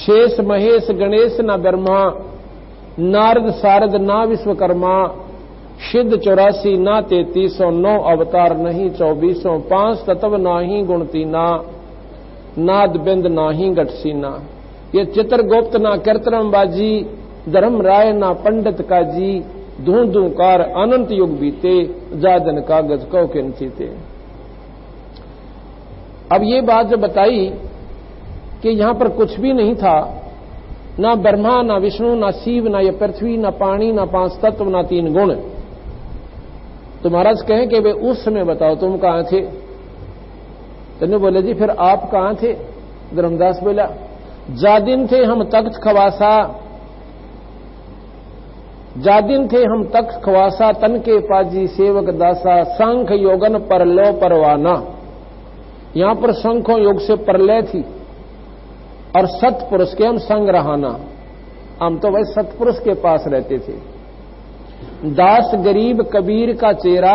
शेष महेश गणेश न ब्रह्मा, नारद सारद ना विश्वकर्मा, सिद्ध 84 ना 3300, 9 अवतार नहीं 2400, 5 तत्व नाही गुण तीना, नाद बिंद नाही गठसीना। ये चित्रगुप्त ना कीर्तनम बाजी, धर्म राय ना पंडित का जी, धू धूकार अनंत युग बीते, जादन कागज कौ के नचीते। अब ये बात जो बताई कि यहां पर कुछ भी नहीं था, ना ब्रह्मा ना विष्णु ना शिव ना ये पृथ्वी ना पानी ना 5 तत्व ना 3 गुण, तो महाराज कहें कि वे उस समय बताओ तुम कहां थे? तो बोले जी फिर आप कहां थे? धर्मदास बोला जा दिन थे हम तख्त खवासा, जा दिन थे हम तख्त खवासा, तन के पाजी सेवक दासा, सांख योगन पर लो परवाना। यहां पर शंखों योग से परलय थी और सतपुरुष के हम संग रहाना। हम तो भाई सतपुरुष के पास रहते थे। दास गरीब कबीर का चेहरा,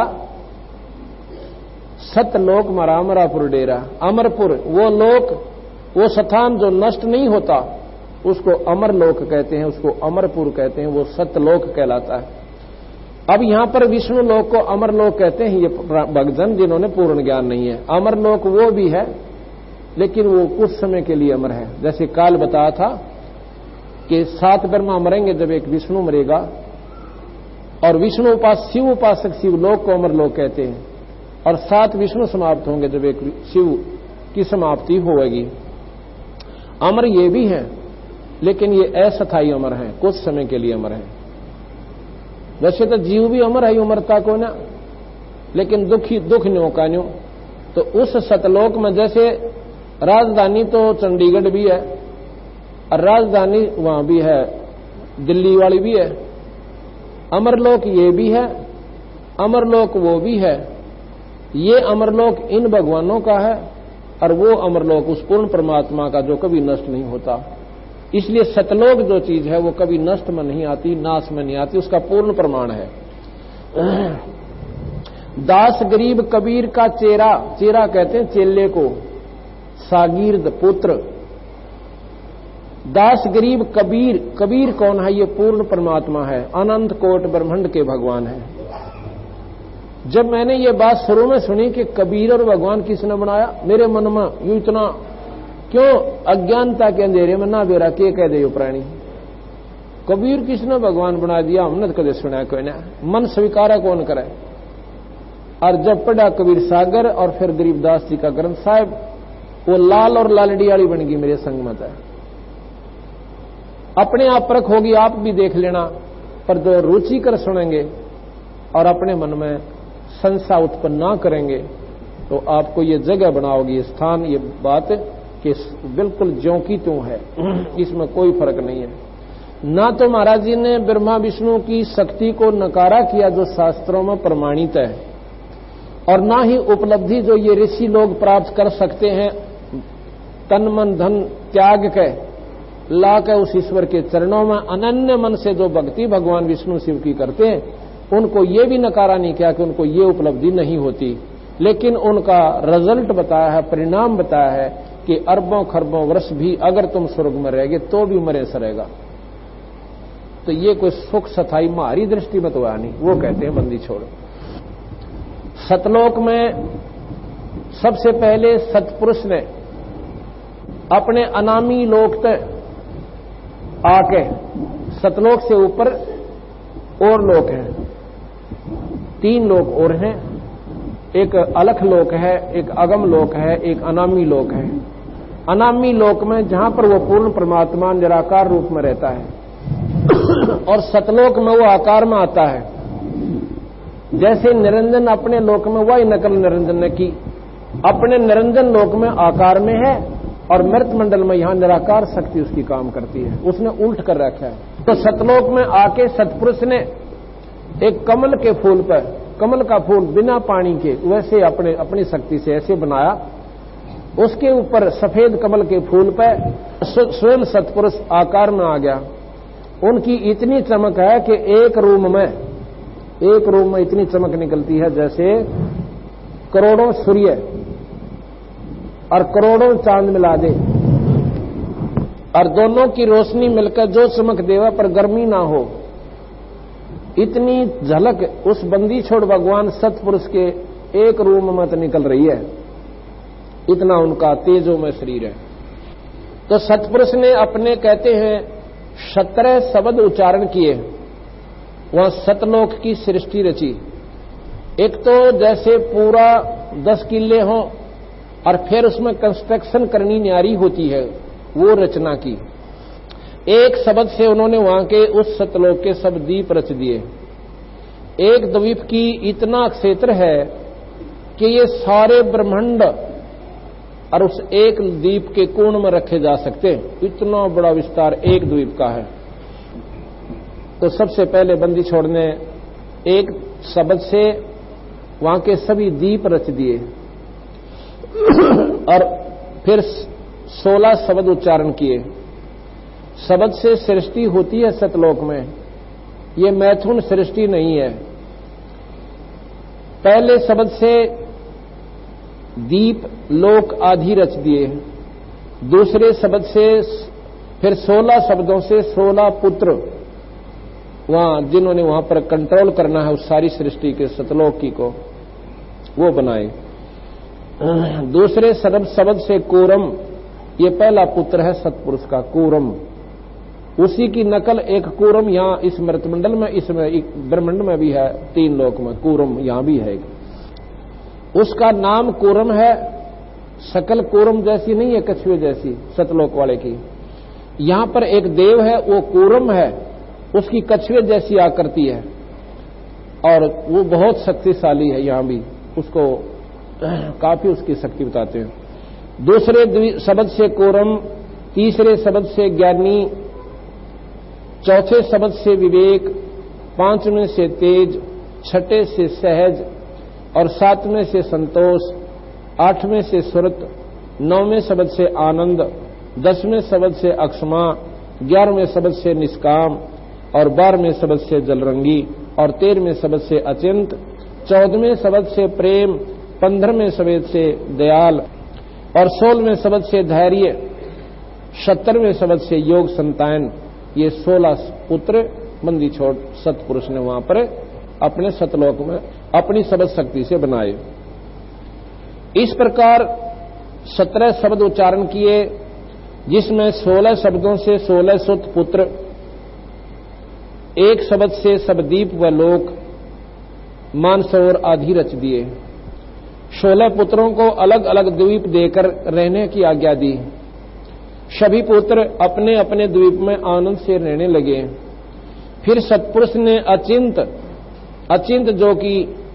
सतलोक मरा मरापुर डेरा। अमरपुर वो लोक, वो स्थान जो नष्ट नहीं होता, उसको अमर लोक कहते हैं, उसको अमरपुर कहते हैं, वो सतलोक कहलाता है। अब यहां पर विष्णु लोक को अमर लोक कहते हैं ये भक्तजन जिन्होंने पूर्ण ज्ञान नहीं है। अमर लोक वो भी है, लेकिन वो कुछ समय के लिए अमर है। जैसे काल बताया था कि 7 ब्रह्मा मरेंगे जब एक विष्णु मरेगा, और विष्णु शिव उपासक शिव लोक को अमर लोक कहते हैं, और 7 विष्णु समाप्त होंगे जब एक शिव की समाप्ति होगी। अमर ये भी है, लेकिन ये अस्थायी अमर है, कुछ समय के लिए अमर है। वैसे तो जीव भी अमर है उमरता को ना, लेकिन दुख न्यो का न्यो। तो उस सतलोक में जैसे राजधानी तो चंडीगढ़ भी है, और राजधानी वहां भी है, दिल्ली वाली भी है। अमरलोक ये भी है, अमरलोक वो भी है। ये अमरलोक इन भगवानों का है, और वो अमरलोक उस पूर्ण परमात्मा का जो कभी नष्ट नहीं होता। इसलिए सतलोक जो चीज है वो कभी नष्ट में नहीं आती, नाश में नहीं आती, उसका पूर्ण प्रमाण है। दास गरीब कबीर का चेरा, चेरा कहते हैं चेले को, सागिर्द पुत्र। दास गरीब कबीर, कबीर कौन है? ये पूर्ण परमात्मा है, अनंत कोट ब्रह्मांड के भगवान है। जब मैंने ये बात शुरू में सुनी कि कबीर और भगवान किसने बनाया, मेरे मन में यूं इतना क्यों अज्ञानता के अंधेरे में ना बेरा के कह दे प्राणी, कबीर किसने भगवान बना दिया? हमने तो कदे सुना कोई ना, मन स्वीकारा कौन करे। और जब पढ़ा कबीर सागर और फिर गरीबदास जी का ग्रंथ साहिब, वो लाल और लालड़ी वाली बन गई मेरे संग मत है। अपने आप परख होगी, आप भी देख लेना, पर जो रुचि कर सुनेंगे और अपने मन में संशय उत्पन्न ना करेंगे तो आपको ये जगह बनाओगी, स्थान, ये बात कि बिल्कुल ज्यों की त्यों है, इसमें कोई फर्क नहीं है। ना तो महाराज जी ने ब्रह्मा विष्णु की शक्ति को नकारा किया जो शास्त्रों में प्रमाणित है, और ना ही उपलब्धि जो ये ऋषि लोग प्राप्त कर सकते हैं तन मन धन त्याग के ला के उस ईश्वर के चरणों में अनन्य मन से जो भक्ति भगवान विष्णु शिव की करते हैं, उनको ये भी नकारा नहीं किया कि उनको ये उपलब्धि नहीं होती, लेकिन उनका रिजल्ट बताया है, परिणाम बताया है कि अरबों खरबों वर्ष भी अगर तुम स्वर्ग में रहेगे तो भी मरे सरेगा। तो ये कोई सुख सथाई हमारी दृष्टि में तो आया नहीं, वो कहते हैं बंदी छोड़। सतलोक में सबसे पहले सतपुरुष ने अपने अनामी लोक तक आके, सतलोक से ऊपर और लोक हैं, 3 लोक और हैं, एक अलख लोक है, एक अगम लोक है, एक अनामी लोक है। अनामी लोक में जहां पर वो पूर्ण परमात्मा निराकार रूप में रहता है, और सतलोक में वो आकार में आता है। जैसे निरंजन अपने लोक में वही नकल निरंजन ने की, अपने निरंजन लोक में आकार में है, और मृत मंडल में यहां निराकार शक्ति उसकी काम करती है, उसने उल्ट कर रखा है। तो सतलोक में आके सतपुरुष ने एक कमल के फूल पर, कमल का फूल बिना पानी के वैसे अपनी शक्ति से ऐसे बनाया, उसके ऊपर सफेद कमल के फूल पर स्वयं सतपुरुष आकार में आ गया। उनकी इतनी चमक है कि एक रूम में इतनी चमक निकलती है जैसे करोड़ों सूर्य और करोड़ों चांद मिला दे। और दोनों की रोशनी मिलकर जो चमक देवा पर गर्मी ना हो, इतनी झलक उस बंदी छोड़ भगवान सतपुरुष के एक रूम में तो निकल रही है, इतना उनका तेजो में शरीर है। तो सतपुरुष ने अपने कहते हैं 17 शब्द उच्चारण किए, वहां सतलोक की सृष्टि रची। एक तो जैसे पूरा 10 किले हों और फिर उसमें कंस्ट्रक्शन करनी न्यारी होती है, वो रचना की। एक शब्द से उन्होंने वहां के उस सतलोक के सब द्वीप रच दिए। एक द्वीप की इतना क्षेत्र है कि ये सारे ब्रह्मांड और उस एक द्वीप के कोण में रखे जा सकते हैं, इतना बड़ा विस्तार एक द्वीप का है। तो सबसे पहले बंदी छोड़ ने एक शब्द से वहां के सभी द्वीप रच दिए और फिर 16 शब्द उच्चारण किए। शब्द से सृष्टि होती है सतलोक में, ये मैथुन सृष्टि नहीं है। पहले शब्द से दीप लोक आदि रच दिए, दूसरे शब्द से फिर 16 शब्दों से 16 पुत्र वहां जिन्होंने वहां पर कंट्रोल करना है उस सारी सृष्टि के सतलोक की को, वो बनाए। दूसरे शब्द से कूरम, ये पहला पुत्र है सतपुरुष का कूरम, उसी की नकल एक कूरम यहां इस मृतमंडल में, इसमें ब्रह्मांड में भी है, 3 लोक में कूरम यहां भी है। उसका नाम कूरम है, सकल कूरम जैसी नहीं है, कछुए जैसी सतलोक वाले की। यहां पर एक देव है, वो कूरम है, उसकी कछुए जैसी आकृति है और वो बहुत शक्तिशाली है। यहां भी उसको काफी उसकी शक्ति बताते हैं। दूसरे शब्द से कूरम, तीसरे शब्द से ज्ञानी, चौथे शब्द से विवेक, 5वें से तेज, 6ठे से सहज और 7वें से संतोष, 8वें से सुरत, 9वें शब्द से आनंद, 10वें शब्द से अक्षमा, 11वें शब्द से निष्काम और 12वें शब्द से जलरंगी और 13वें शब्द से अचिंत, 14वें शब्द से प्रेम, 15वें शब्द से दयाल और 16वें शब्द से धैर्य, 17वें शब्द से योग संतान। ये 16 पुत्र बंदी छोड़ सतपुरुष ने वहां पर अपने सतलोक में अपनी शब्द शक्ति से बनाए। इस प्रकार 17 शब्द उच्चारण किए, जिसमें 16 शब्दों से 16 सुत पुत्र, एक शब्द से सबदीप व लोक, मानसरोवर आदि रच दिए। 16 पुत्रों को अलग अलग द्वीप देकर रहने की आज्ञा दी। सभी पुत्र अपने अपने द्वीप में आनंद से रहने लगे। फिर सतपुरुष ने अचिंत जो कि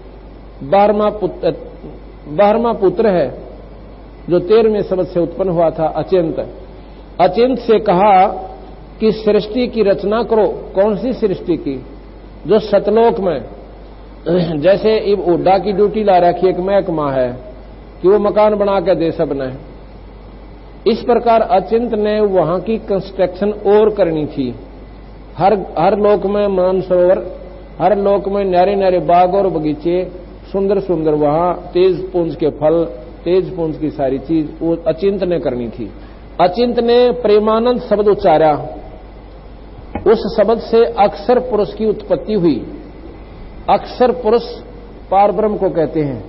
12वां पुत्र है, जो 13वें शब्द से उत्पन्न हुआ था, अचिंत से कहा कि सृष्टि की रचना करो। कौन सी सृष्टि की? जो सतलोक में, जैसे उड्डा की ड्यूटी ला रखी एक महकमा है कि वो मकान बना के दे सबने, इस प्रकार अचिंत ने वहां की कंस्ट्रक्शन और करनी थी। हर लोक में मानसरोवर, हर लोक में न्यारे न्यारे बाग और बगीचे, सुंदर सुंदर वहां तेज पुंज के फल, तेज पुंज की सारी चीज वो अचिंत ने करनी थी। अचिंत ने प्रेमानंद शब्द उच्चारा, उस शब्द से अक्षर पुरुष की उत्पत्ति हुई। अक्षर पुरुष पारब्रह्म को कहते हैं।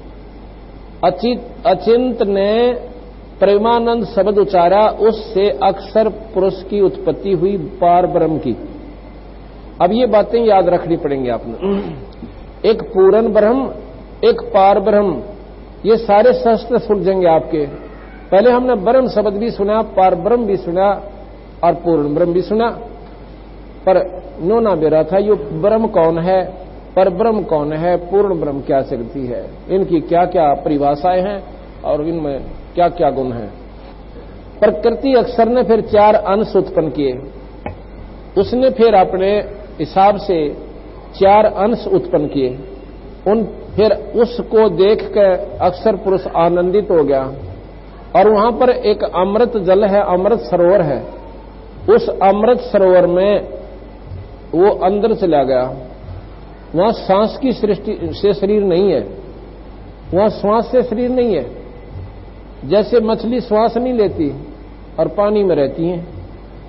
अचिंत ने प्रेमानंद शब्द उच्चारा, उससे अक्षर पुरुष की उत्पत्ति हुई पारब्रह्म की। अब ये बातें याद रखनी पड़ेंगी आपने। एक पूर्ण ब्रह्म, एक पार ब्रह्म, ये सारे शस्त्र सुलझेंगे आपके। पहले हमने ब्रह्म शब्द भी सुना, पार ब्रह्म भी सुना और पूर्ण ब्रह्म भी सुना, पर नोना बेरा था ये ब्रह्म कौन है, पर ब्रह्म कौन है, पूर्ण ब्रह्म क्या शक्ति है, इनकी क्या क्या परिभाषाएं हैं और इनमें क्या क्या गुण हैं। प्रकृति अक्षर ने फिर 4 अंश उत्पन्न किए। उसने फिर अपने हिसाब से 4 अंश उत्पन्न किए। फिर उसको देख कर अक्षर पुरुष आनंदित हो गया और वहां पर एक अमृत जल है, अमृत सरोवर है। उस अमृत सरोवर में वो अंदर चला गया। वहां सांस की सृष्टि से शरीर नहीं है, वहां श्वास से शरीर नहीं है। जैसे मछली श्वास नहीं लेती और पानी में रहती है,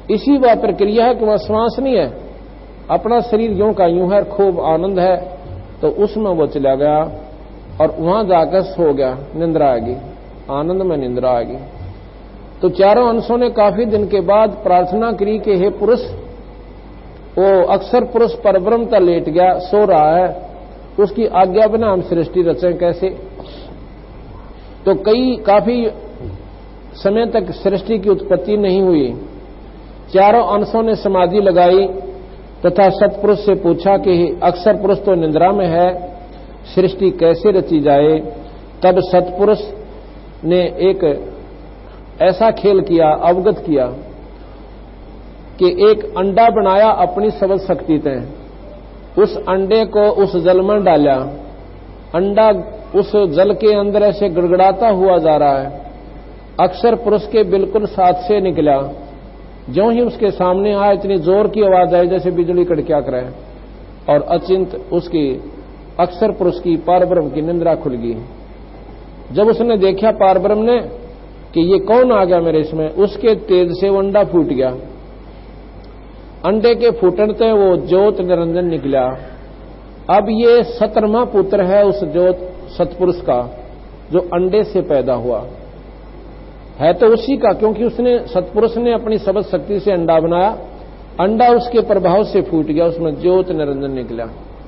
इसी वह प्रक्रिया है कि वह श्वास नहीं है, अपना शरीर यूं का यूं है, खूब आनंद है, तो उसमें वो चला गया और वहां जाकर सो गया, निंद्रा आ गई, आनंद में निंद्रा आ गई। तो चारों अंशों ने काफी दिन के बाद प्रार्थना करी कि हे पुरुष, वो अक्सर पुरुष परब्रह्म तक लेट गया, सो रहा है, उसकी आज्ञा बिना हम सृष्टि रचें कैसे। तो काफी समय तक सृष्टि की उत्पत्ति नहीं हुई। चारों अंशों ने समाधि लगाई तथा सत्पुरुष से पूछा कि अक्सर पुरुष तो निद्रा में है, सृष्टि कैसे रची जाए। तब सत्पुरुष ने एक ऐसा खेल किया, अवगत किया कि एक अंडा बनाया अपनी सबल शक्ति से, उस अंडे को उस जल में डाला, अंडा उस जल के अंदर ऐसे गड़गड़ाता हुआ जा रहा है, अक्सर पुरुष के बिल्कुल साथ से निकला, ज्यों ही उसके सामने आया इतनी जोर की आवाज आई जैसे बिजली कड़किया करे, और अचिंत उसकी अक्सर पुरुष की पारब्रह्म की निंद्रा खुल गई। जब उसने देखा पारब्रह्म ने कि ये कौन आ गया मेरे इसमें, उसके तेज से वो अंडा फूट गया। अंडे के फूटने वो ज्योत निरंजन निकला। अब ये 17वां पुत्र है उस ज्योत सत्पुरुष का, जो अंडे से पैदा हुआ है, तो उसी का, क्योंकि उसने सत्पुरुष ने अपनी सबद शक्ति से अंडा बनाया, अंडा उसके प्रभाव से फूट गया, उसमें ज्योत निरंजन निकला।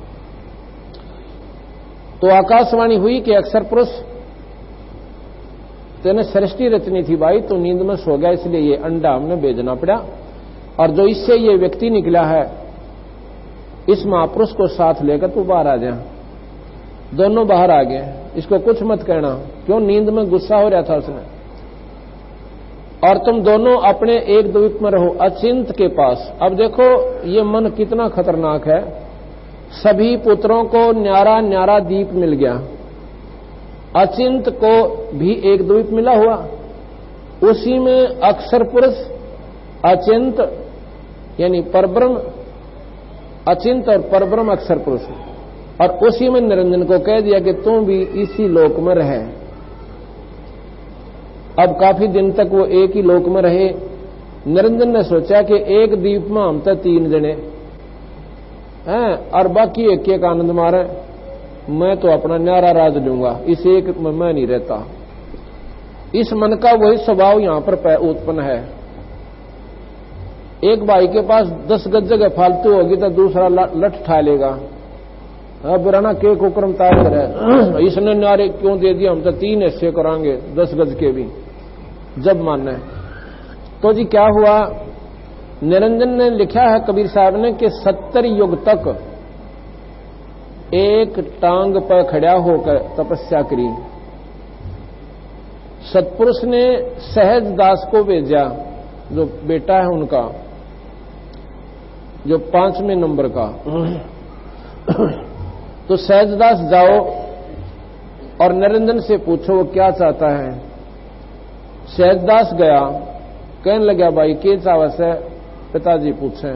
तो आकाशवाणी हुई कि अक्सर पुरुष तेने सृष्टि रचनी थी भाई, तो नींद में सो गया, इसलिए ये अंडा हमने भेजना पड़ा, और जो इससे ये व्यक्ति निकला है इस महापुरुष को साथ लेकर तू बाहर आ जा। दोनों बाहर आ गए, इसको कुछ मत कहना, क्यों, नींद में गुस्सा हो रहा था उसने। और तुम दोनों अपने एक द्वीप में रहो, अचिंत के पास। अब देखो ये मन कितना खतरनाक है। सभी पुत्रों को न्यारा न्यारा द्वीप मिल गया, अचिंत को भी एक द्वीप मिला हुआ, उसी में अक्सर पुरुष, अचिंत यानी परब्रह्म, अचिंत और परब्रह्म अक्सर पुरुष, और उसी में निरंजन को कह दिया कि तुम भी इसी लोक में रहे। अब काफी दिन तक वो एक ही लोक में रहे। निरंजन ने सोचा कि एक द्वीप में हम तो 3 जने हैं और बाकी एक एक आनंद मारे, मैं तो अपना न्यारा राज लूंगा, इस एक में मैं नहीं रहता। इस मन का वही स्वभाव यहां पर उत्पन्न है। एक भाई के पास 10 गज जगह फालतू होगी तो दूसरा लठ ठा लेगा, बुराना के कुक्रम तार करे, इसने न्यारे क्यों दे दिया, हम तो 3 हिस्से करांगे 10 गज के भी, जब मानना है। तो जी क्या हुआ, निरंजन ने लिखा है कबीर साहब ने कि 70 युग तक एक टांग पर खड़ा होकर तपस्या करी। सत्पुरुष ने सहज दास को भेजा, जो बेटा है उनका, जो 5वें नंबर का, तो सहजदास जाओ और निरंजन से पूछो वो क्या चाहता है। सहजदास गया, कहने लगा भाई के चावस है, पिताजी पूछे।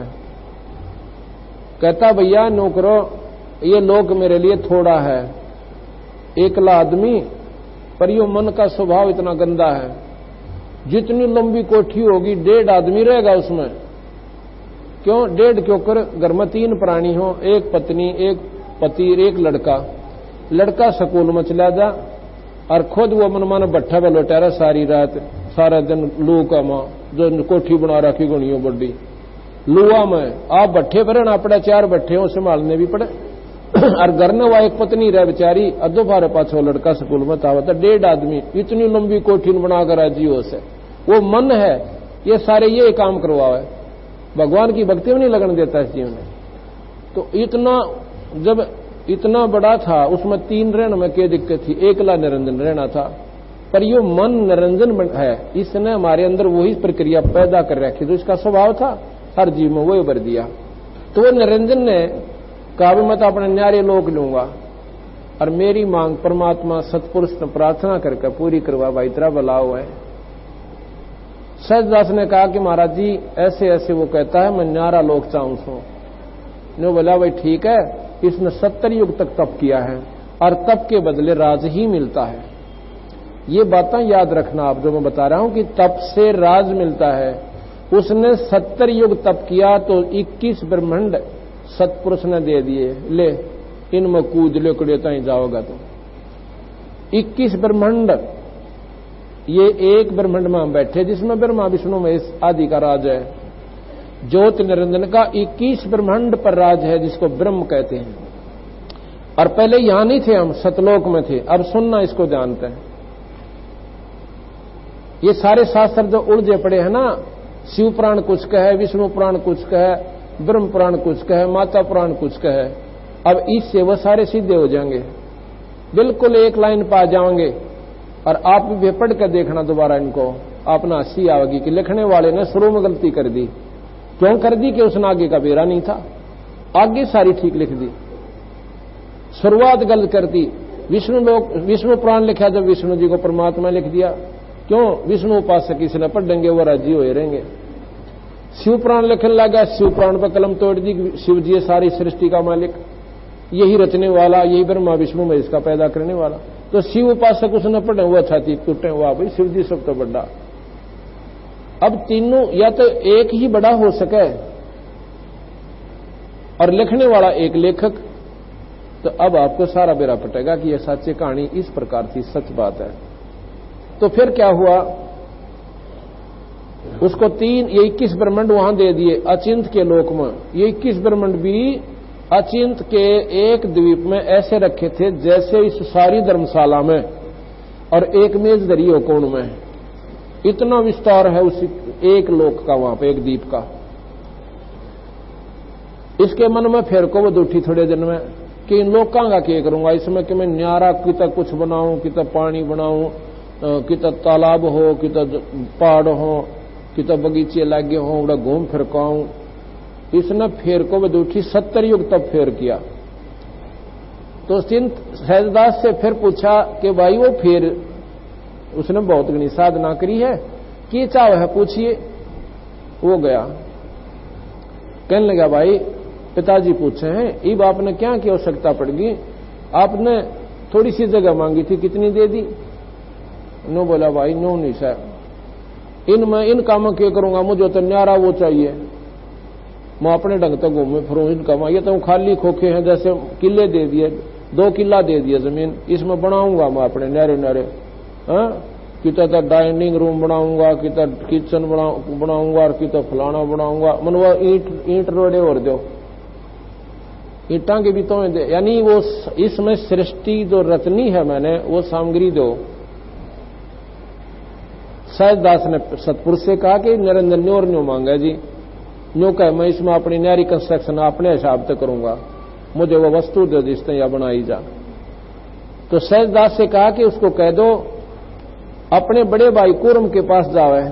कहता भैया नौकरो, ये लोक मेरे लिए थोड़ा है, एकला आदमी, पर यो मन का स्वभाव इतना गंदा है, जितनी लंबी कोठी होगी 1.5 आदमी रहेगा उसमें। क्यों 1.5 क्यों कर, घर में 3 प्राणी हो, एक पत्नी, एक पति, एक लड़का। लड़का स्कूल में चला जा और खुद वो मनमाना भट्ठा पे लौटा रहा सारी रात, सारा दिन लू का मां, जो कोठी बना रखी गुणियों बड़ी लुआ में, आप भट्ठे पर रहना पड़ा, 4 भट्ठे हो संभालने भी पड़े, और घर में वह एक पत्नी रह बेचारी, अदो फारे पाछो लड़का स्कूल में था, 1.5 आदमी, इतनी लंबी कोठी बनाकर राजियों से। वो मन है, ये सारे ये काम करवावे, भगवान की भक्ति में नहीं लगन देता इस जीवन में। तो इतना जब इतना बड़ा था, उसमें 3 रहने में क्या दिक्कत थी, एकला निरंजन रहना था। पर यो मन निरंजन है, इसने हमारे अंदर वही प्रक्रिया पैदा कर रखी, जो इसका स्वभाव था, हर जीव में वही भर दिया। तो वो निरंजन ने कहा मैं तो अपने न्यारे लोक लूंगा, और मेरी मांग परमात्मा सत्पुरुष ने प्रार्थना करके पूरी करवा, भाई तेरा भला हुआ है। सहजदास ने कहा कि महाराज जी ऐसे ऐसे वो कहता है, मैं न्यारा लोक चाहूं सो। ने बोला भाई ठीक है, इसने 70 युग तक तप किया है, और तप के बदले राज ही मिलता है। ये बातें याद रखना आप, जो मैं बता रहा हूं कि तप से राज मिलता है, उसने 70 युग तप किया तो 21 ब्रह्मांड सतपुरुष ने दे दिए, ले इनमें कूद ले कड़ेता ही जाओगा तो 21 ब्रह्मांड। ये एक ब्रह्मांड में हम बैठे जिसमें ब्रह्मा विष्णु महेश आदि का राज है। ज्योति निरंजन का 21 ब्रह्मांड पर राज है जिसको ब्रह्म कहते हैं। और पहले यहां नहीं थे, हम सतलोक में थे। अब सुनना, इसको जानते हैं। ये सारे शास्त्र जो उलझे पड़े हैं ना, शिव पुराण कुछ कहे, विष्णु पुराण कुछ कहे, ब्रह्म पुराण कुछ कहे, माता पुराण कुछ कहे, अब इससे वो सारे सीधे हो जाएंगे, बिल्कुल एक लाइन पा जाओगे। और आप भी पढ़ कर देखना दोबारा इनको, आपने हंसी आएगी कि लिखने वाले ने शुरू में गलती कर दी। क्यों कर दी? कि उसने आगे का बेरा नहीं था, आगे सारी ठीक लिख दी, शुरुआत गलत कर दी। विष्णु पुराण लिखा जब विष्णु जी को परमात्मा लिख दिया। क्यों? विष्णु उपासक इसने पढ़ेंगे वो राजी हुए रहेंगे। शिव पुराण लिखने लगा, शिव पुराण पर कलम तोड़ दी। शिव जी सारी सृष्टि का मालिक, यही रचने वाला, यही ब्रह्मा विष्णु में इसका पैदा करने वाला। तो शिव उपासक उसने पढ़े, वो छाती टूटे हुआ, भाई शिव जी सब तो बड़ा। अब तीनों या तो एक ही बड़ा हो सके और लिखने वाला एक लेखक, तो अब आपको सारा बेरा पटेगा कि यह सच्ची कहानी इस प्रकार थी, सच बात है। तो फिर क्या हुआ? उसको ये 21 ब्रह्मांड वहां दे दिए अचिंत के लोक में। ये 21 ब्रह्मांड भी अचिंत के एक द्वीप में ऐसे रखे थे जैसे इस सारी धर्मशाला में और एक मेज धरी हो कोण में। इतना विस्तार है उस एक लोक का, वहां पे एक द्वीप का। इसके मन में फिर को वो उठी थोड़े दिन में कि इन लोकां का क्या करूंगा इसमें, कि मैं न्यारा कितना कुछ बनाऊं, कितना पानी बनाऊं, कितना तालाब हो, कितना पहाड़ हो, कितना बगीचे लागे हो, बड़ा घूम फिर काऊं। इसने फेर को बदूठी 70 युग तब फेर किया। तो सिंध सहजदास से फिर पूछा कि भाई वो फेर उसने बहुत घनी साधना करी है, कि चाव है पूछिए। वो गया, कहने लगा भाई पिताजी पूछे हैं, इब आपने क्या की आवश्यकता पड़ गई? आपने थोड़ी सी जगह मांगी थी, कितनी दे दी? नो बोला भाई नो नहीं सर, इन कामों क्या करूंगा, मुझे तो न्यारा वो चाहिए, मैं अपने ढंग तक घूमे फिरूं। इन कामों ये तो खाली खोखे हैं, जैसे किले दे दिए, 2 किला दे दिए जमीन, इसमें बनाऊंगा मैं अपने न्यारे न्यारे। कितना तो डाइनिंग रूम बनाऊंगा, कितना किचन बनाऊंगा और कितना फलाना बनाऊंगा। मन वो ईंट रोडे और दो, ईंटा की भी तो दे, यानी वो इसमें सृष्टि जो रचनी है मैंने वो सामग्री दो। सहजदास ने सतपुरुष से कहा कि निरंजन न्योर न्यो मांगा जी, न्यो कह मैं इसमें अपनी न्यारी कंस्ट्रक्शन अपने हिसाब से करूंगा, मुझे वो वस्तु दो जिसने या बनाई जा। तो सहजदास से कहा कि उसको कह दो अपने बड़े भाई कुर्म के पास जावे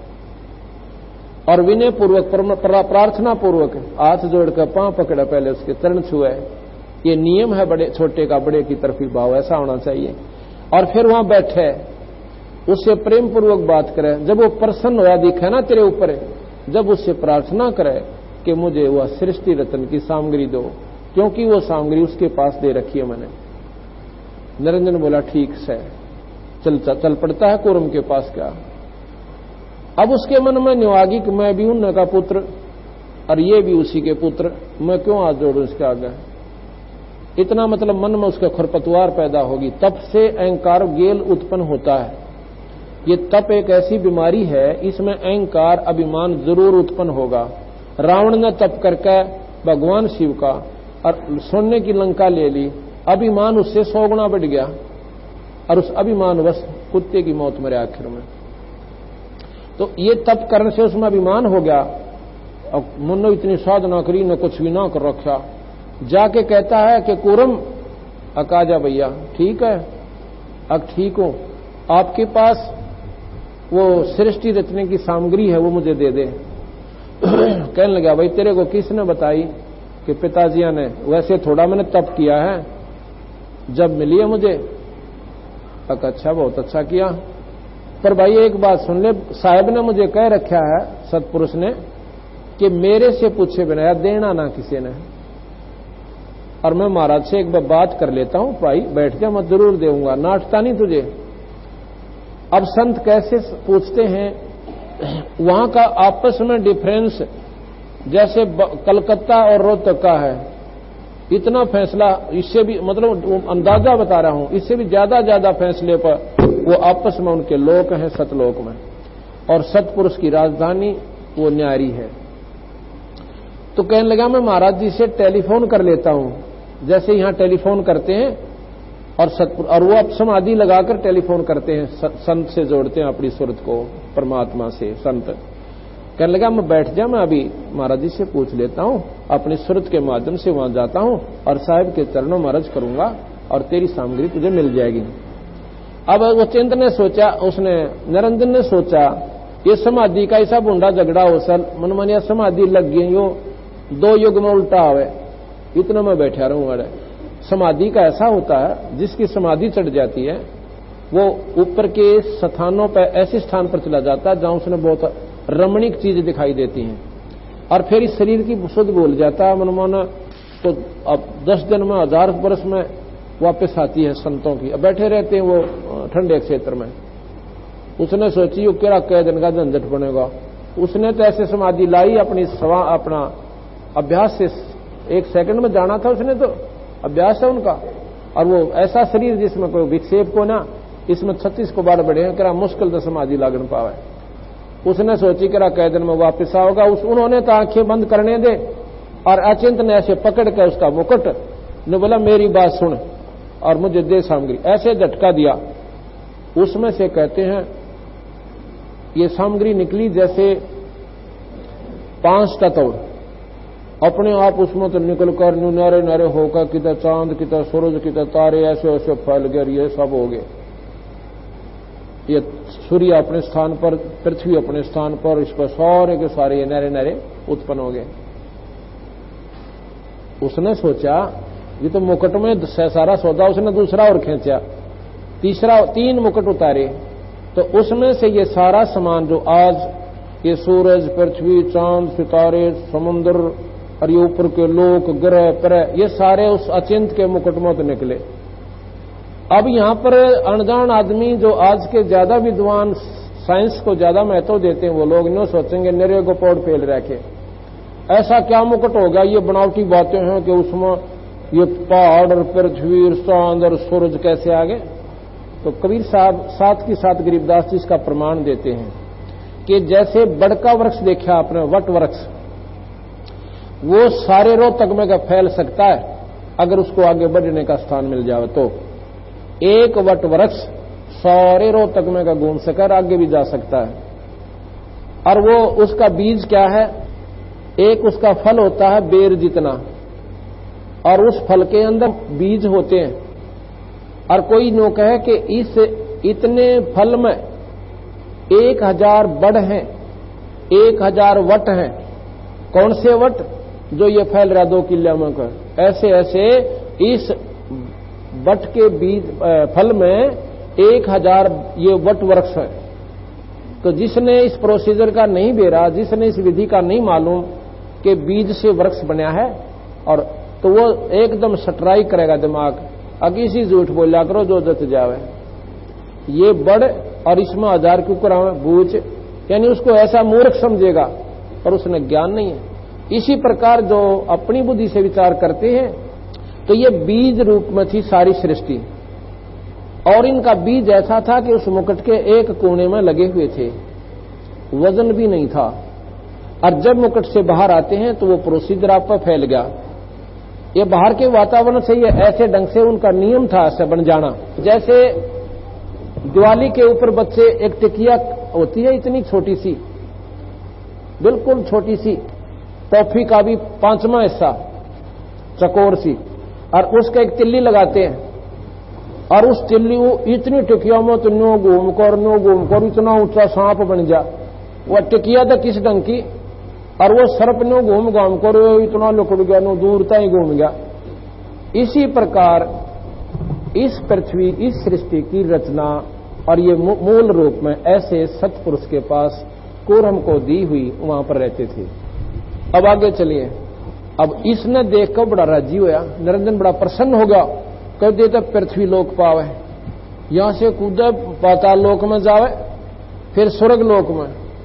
और विनय पूर्वक प्रार्थना पूर्वक हाथ जोड़कर पांव पकड़ा, पहले उसके चरण छुए। ये नियम है बड़े छोटे का बड़े की तरफी भाव, ऐसा होना चाहिए। और फिर वहां बैठे, उससे प्रेम पूर्वक बात करे। जब वो प्रसन्न हुआ दिखे ना तेरे ऊपर, जब उससे प्रार्थना करे कि मुझे वह सृष्टि रत्न की सामग्री दो, क्योंकि वो सामग्री उसके पास दे रखी है मैंने। निरंजन बोला ठीक से, चल पड़ता है कुर्म के पास। क्या अब उसके मन में न्योआगी कि मैं भी उन का पुत्र और ये भी उसी के पुत्र, मैं क्यों हाथ जोड़ूं इसके आगे। इतना मतलब मन में उसका खरपतवार पैदा होगी। तप से अहंकार गेल उत्पन्न होता है। ये तप एक ऐसी बीमारी है, इसमें अहंकार अभिमान जरूर उत्पन्न होगा। रावण ने तप करके भगवान शिव का और सोने की लंका ले ली, अभिमान उससे 100 गुना बढ़ गया और उस अभिमान वश कुत्ते की मौत मरे आखिर में। तो ये तप करने से उसमें अभिमान हो गया और मुन्नो इतनी साधना करी न कुछ भी ना कर रखा। जाके कहता है कि कुर्म अकाजा भैया ठीक है, अब ठीक हूं, आपके पास वो सृष्टि रचने की सामग्री है वो मुझे दे दे। कहने लगा भाई तेरे को किसने बताई? कि पिताजिया ने। वैसे थोड़ा मैंने तप किया है, जब मिली है मुझे। अच्छा बहुत अच्छा किया, पर भाई एक बात सुन ले, साहब ने मुझे कह रखा है सतपुरुष ने कि मेरे से पूछे बिना देना ना किसी ने। और मैं महाराज से एक बार बात कर लेता हूं, भाई बैठ जा, मैं जरूर दूंगा, नाटता नहीं तुझे। अब संत कैसे पूछते हैं वहां का आपस में डिफरेंस जैसे कलकत्ता और रोहतक का है, इतना फैसला, इससे भी मतलब अंदाजा बता रहा हूं, इससे भी ज्यादा फैसले पर वो आपस में उनके लोक हैं सतलोक में। और सतपुरुष की राजधानी वो न्यारी है। तो कहने लगा मैं महाराज जी से टेलीफोन कर लेता हूं, जैसे यहां टेलीफोन करते हैं और वो अब समाधि लगाकर टेलीफोन करते हैं, संत से जोड़ते हैं अपनी सूरत को परमात्मा से। संत कहने लगा मैं बैठ जा, मैं अभी महाराज जी से पूछ लेता हूं, अपनी सूरत के माध्यम से वहां जाता हूं और साहिब के चरणों में अर्ज करूंगा और तेरी सामग्री तुझे मिल जाएगी। अब वो चिंत ने सोचा, उसने निरंजन ने सोचा ये समाधि का ऐसा बूंदा झगड़ा हो सर, मनमानिया समाधि लग गई, यो 2 युग में उल्टा आवे, इतना मैं बैठा रहूं। अरे समाधि का ऐसा होता है, जिसकी समाधि चढ़ जाती है वो ऊपर के स्थानों पर, ऐसे स्थान पर चला जाता है जहां उसने बहुत रमणीक चीज दिखाई देती हैं, और फिर इस शरीर की शुद्ध भूल जाता है मनमाना। तो अब 10 दिन में 1000 वर्ष में वापस आती है संतों की। अब बैठे रहते हैं वो ठंडे क्षेत्र में। उसने सोची वो केरा कई दिन का झंझट बनेगा, उसने तो ऐसे समाधि लाई अपना अभ्यास से 1 सेकंड में जाना था, उसने तो अभ्यास है उनका। और वो ऐसा शरीर जिसमें कोई विक्षेप को ना, इसमें 36 को बार बढ़े हैं, करा मुश्किल तो समाधि लागन पावे। उसने सोची करा कई दिन में वापिस आओगा। उन्होंने तो आंखें बंद करने दे, और अचिंत ने ऐसे पकड़ के उसका मुकुट ने बोला मेरी बात सुन और मुझे दे सामग्री, ऐसे झटका दिया। उसमें से कहते हैं ये सामग्री निकली जैसे 5 तत्व अपने आप उसमें तो निकलकर नारे नारे होकर कितना चांद कितना सूरज कितना तारे ऐसे ऐसे फैल गए, ये सब हो गए। ये सूर्य अपने स्थान पर, पृथ्वी अपने स्थान पर, इस पर सारे के सारे ये नारे नारे उत्पन्न हो गए। उसने सोचा ये तो मुकुट में सारा सौदा, उसने दूसरा और खींचा, 3 मुकुट उतारे, तो उसमें से ये सारा सामान जो आज ये सूरज पृथ्वी चांद सितारे समुद्र और ये ऊपर के लोक ग्रह प्रह, ये सारे उस अचिंत के मुकुट में तो निकले। अब यहां पर अनजान आदमी जो आज के ज्यादा विद्वान, साइंस को ज्यादा महत्व देते हैं, वो लोग नो सोचेंगे निरे को पौड़ फेल रखे, ऐसा क्या मुकुट होगा, ये बनावटी बातें हैं कि उसमें ये पहाड़ और पृथ्वी चांद और सूरज कैसे आ गए। तो कबीर साहब साथ की साथ गरीबदास जी इसका प्रमाण देते हैं कि जैसे बड़का वृक्ष देखा आपने, वट वृक्ष, वो सारे रोहतक में का फैल सकता है अगर उसको आगे बढ़ने का स्थान मिल जाए। तो एक वट वृक्ष सारे रोहतक में का घूम सकर आगे भी जा सकता है। और वो उसका बीज क्या है, एक उसका फल होता है बेर जितना, और उस फल के अंदर बीज होते हैं। और कोई नो कहे कि इस इतने फल में 1000 बड़ हैं, 1000 वट हैं। कौन से वट, जो ये फैल रहा 2 किले में कर, ऐसे ऐसे इस वट के बीज फल में 1000 ये वट वृक्ष है। तो जिसने इस प्रोसीजर का नहीं बेरा, जिसने इस विधि का नहीं मालूम कि बीज से वृक्ष बना है, और तो वो एकदम सटराई करेगा दिमाग, अगर इसी झूठ बोला करो जो जत जावे, ये बड़ और इसमें 1000 क्यों करावे बूझ, यानी उसको ऐसा मूर्ख समझेगा और उसने ज्ञान नहीं है। इसी प्रकार जो अपनी बुद्धि से विचार करते हैं, तो ये बीज रूप में थी सारी सृष्टि, और इनका बीज ऐसा था कि उस मुकुट के एक कोने में लगे हुए थे, वजन भी नहीं था। और जब मुकुट से बाहर आते हैं तो वो प्रोसीजर आप पर फैल गया। ये बाहर के वातावरण से ये ऐसे ढंग से उनका नियम था ऐसे बन जाना। जैसे दिवाली के ऊपर बच्चे एक टिकिया होती है इतनी छोटी सी, बिल्कुल छोटी सी, टॉफी का भी 5वां हिस्सा चकोर सी, और उसका एक तिल्ली लगाते हैं, और उस तिल्ली वो इतनी टिकिया में तो नो घूमकर इतना ऊंचा सांप बन जा। वह टिकिया तो किस ढंग की, और वो सर्प नो घूम कर इतना लुकड़ गया, नो दूर तक घूम गया। इसी प्रकार इस पृथ्वी, इस सृष्टि की रचना और ये मूल रूप में ऐसे सतपुरुष के पास कूर्म को दी हुई वहां पर रहते थे। अब आगे चलिए। अब इसने देखकर बड़ा राजी होया, निरंजन बड़ा प्रसन्न हो गया, कर देता पृथ्वी लोक पावे, यहां से कूदे पाताल लोक में जावे, फिर स्वर्ग लोक में,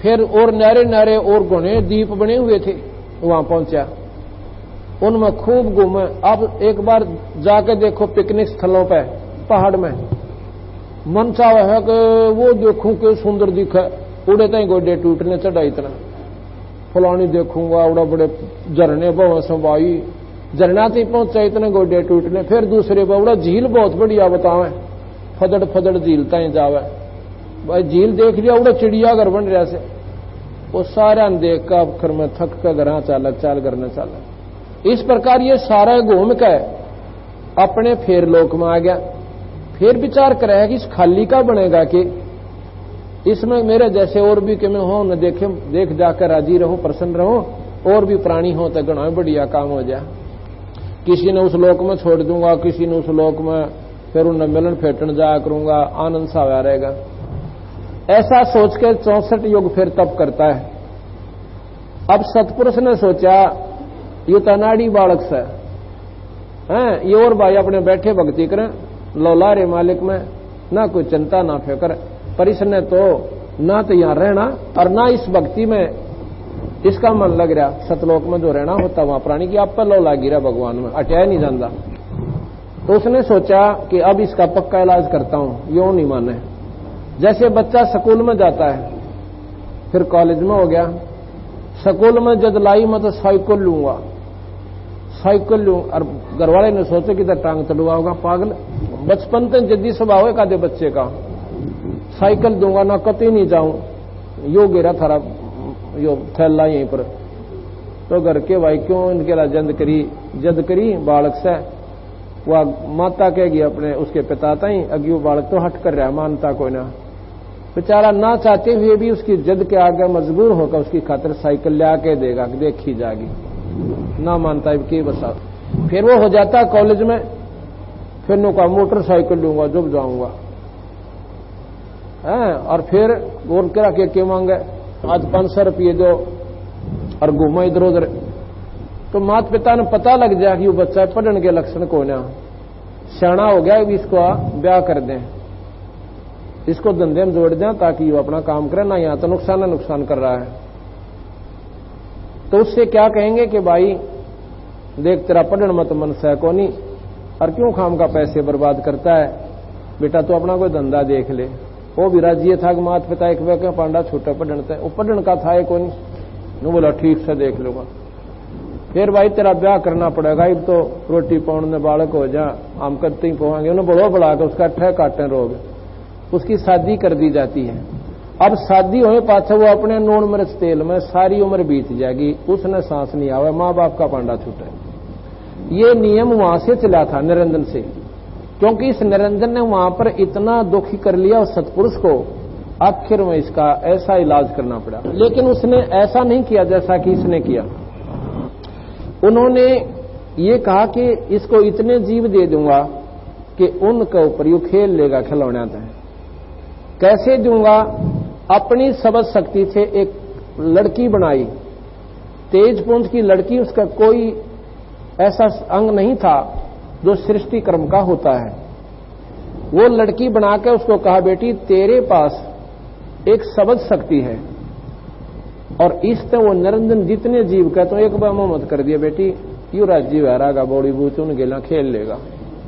फिर और नारे नारे और घने द्वीप बने हुए थे, वहां पहुंचा, उनमें खूब घूमे। अब एक बार जाके देखो पिकनिक स्थलों पे पहाड़ में, मन चाहे है कि वो देखूं कि सुंदर दिखे, उड़े तई गोडे टूटने चढ़ा, इतना फलानी देखूंगा, उड़ा बड़े झरने बहुत सवाई, झरना से पहुंचा इतने गोडे टूटने। फिर दूसरे पर उड़ा झील बहुत बढ़िया बतावे, फदड़ फदड़ झील तई जावे, भाई झील देख लिया, उड़ा चिड़ियाघर बन रहा से। वो सारा देख का आखिर में थक कर घर चाल करने चाला। इस प्रकार ये सारा घूम के अपने फेर लोक में आ गया। फिर विचार करे कि इस खाली का बनेगा कि इसमें मेरे जैसे और भी कि मैं हो न देखे, देख जाकर राजी रहूं, प्रसन्न रहूं, और भी प्राणी हो तो गणा बढ़िया काम हो जाए। किसी ने उस लोक में छोड़ दूंगा, किसी ने उस लोक में, फिर उन्हें मिलन फेटन जाया करूंगा, आनंद सा आया रहेगा। ऐसा सोच के 64 युग फिर तप करता है। अब सतपुरुष ने सोचा ये तनाड़ी बालक से हैं, ये और भाई अपने बैठे भक्ति करें, लौलारे मालिक में ना कोई चिंता ना फिक्र, पर इसने तो ना तो यहां रहना और ना इस भक्ति में इसका मन लग रहा। सतलोक में जो रहना होता वहां प्राणी की आप पर लौला गिरा भगवान में, अटया नहीं जाता। तो उसने सोचा कि अब इसका पक्का इलाज करता हूं, यो नहीं माने। जैसे बच्चा स्कूल में जाता है, फिर कॉलेज में हो गया, स्कूल में जद लाई मैं तो साइकिल लूंगा, साइकिल लूं, और घरवाले ने सोचा कि टांग तड़ुआ होगा, पागल, बचपन तक जद्दी स्वभाव है कादे बच्चे का, साइकिल दूंगा ना कतई नहीं जाऊं, यो गिरा थारा यो थैला यहीं पर। तो घर के भाई क्यों इनके ला जद करी बालक से, वह माता कहेगी अपने उसके पिता ताई, अग्यो बालक तो हट कर रहा, मानता कोई ना, बेचारा ना चाहते हुए भी उसकी जद के आगे मजबूर होकर उसकी खातिर साइकिल ले आके देगा, देखी जाएगी, ना मानता है कि बसा। फिर वो हो जाता कॉलेज में, फिर नु का मोटरसाइकिल लूंगा जब जाऊंगा, और फिर और करा के मांगे, आज 500 रुपये दो और घूमा इधर उधर। तो माता पिता ने पता लग जाए कि वो बच्चा पढ़ने के लक्षण को ना सियाना हो गया, इसको ब्याह कर दें, इसको धंधे में जोड़ दें ताकि वो अपना काम करे, ना यहां तो नुकसान कर रहा है। तो उससे क्या कहेंगे कि भाई देख तेरा पढ़ने मत मन से को नहीं, और क्यों खाम का पैसे बर्बाद करता है, बेटा तो अपना कोई धंधा देख ले। वो भी राजी था कि माता पिता एक वे पांडा छोटा पढ़ने, वो पढ़ने का था को नहीं, नु बोला ठीक से देख लूंगा। फिर भाई तेरा ब्याह करना पड़ेगा, अब तो रोटी पाने बालक हो जा, हम करते ही पवाएंगे, उन्हें बड़ो बढ़ा कर उसका ठह काटे रोग, उसकी शादी कर दी जाती है। अब शादी होने पाछे वो अपने नून मिर्च तेल में सारी उम्र बीत जाएगी, उसने सांस नहीं आवे, माँ बाप का पांडा छूटे। ये नियम वहां से चला था निरंजन से, क्योंकि इस निरंजन ने वहां पर इतना दुखी कर लिया उस सतपुरुष को, आखिर में इसका ऐसा इलाज करना पड़ा। लेकिन उसने ऐसा नहीं किया जैसा कि इसने किया। उन्होंने ये कहा कि इसको इतने जीव दे दूंगा कि उनके ऊपर यू खेल लेगा खिलौना था। कैसे दूंगा? अपनी सबद शक्ति से एक लड़की बनाई, तेज पुंज की लड़की, उसका कोई ऐसा अंग नहीं था जो सृष्टि कर्म का होता है। वो लड़की बनाकर उसको कहा बेटी तेरे पास एक सबद शक्ति है, और इससे वो निरंजन जितने जीव का तो एक बार मोहम्मद कर दिया बेटी, यू राजीव हरागा बौड़ी बूचुन गेला खेल लेगा।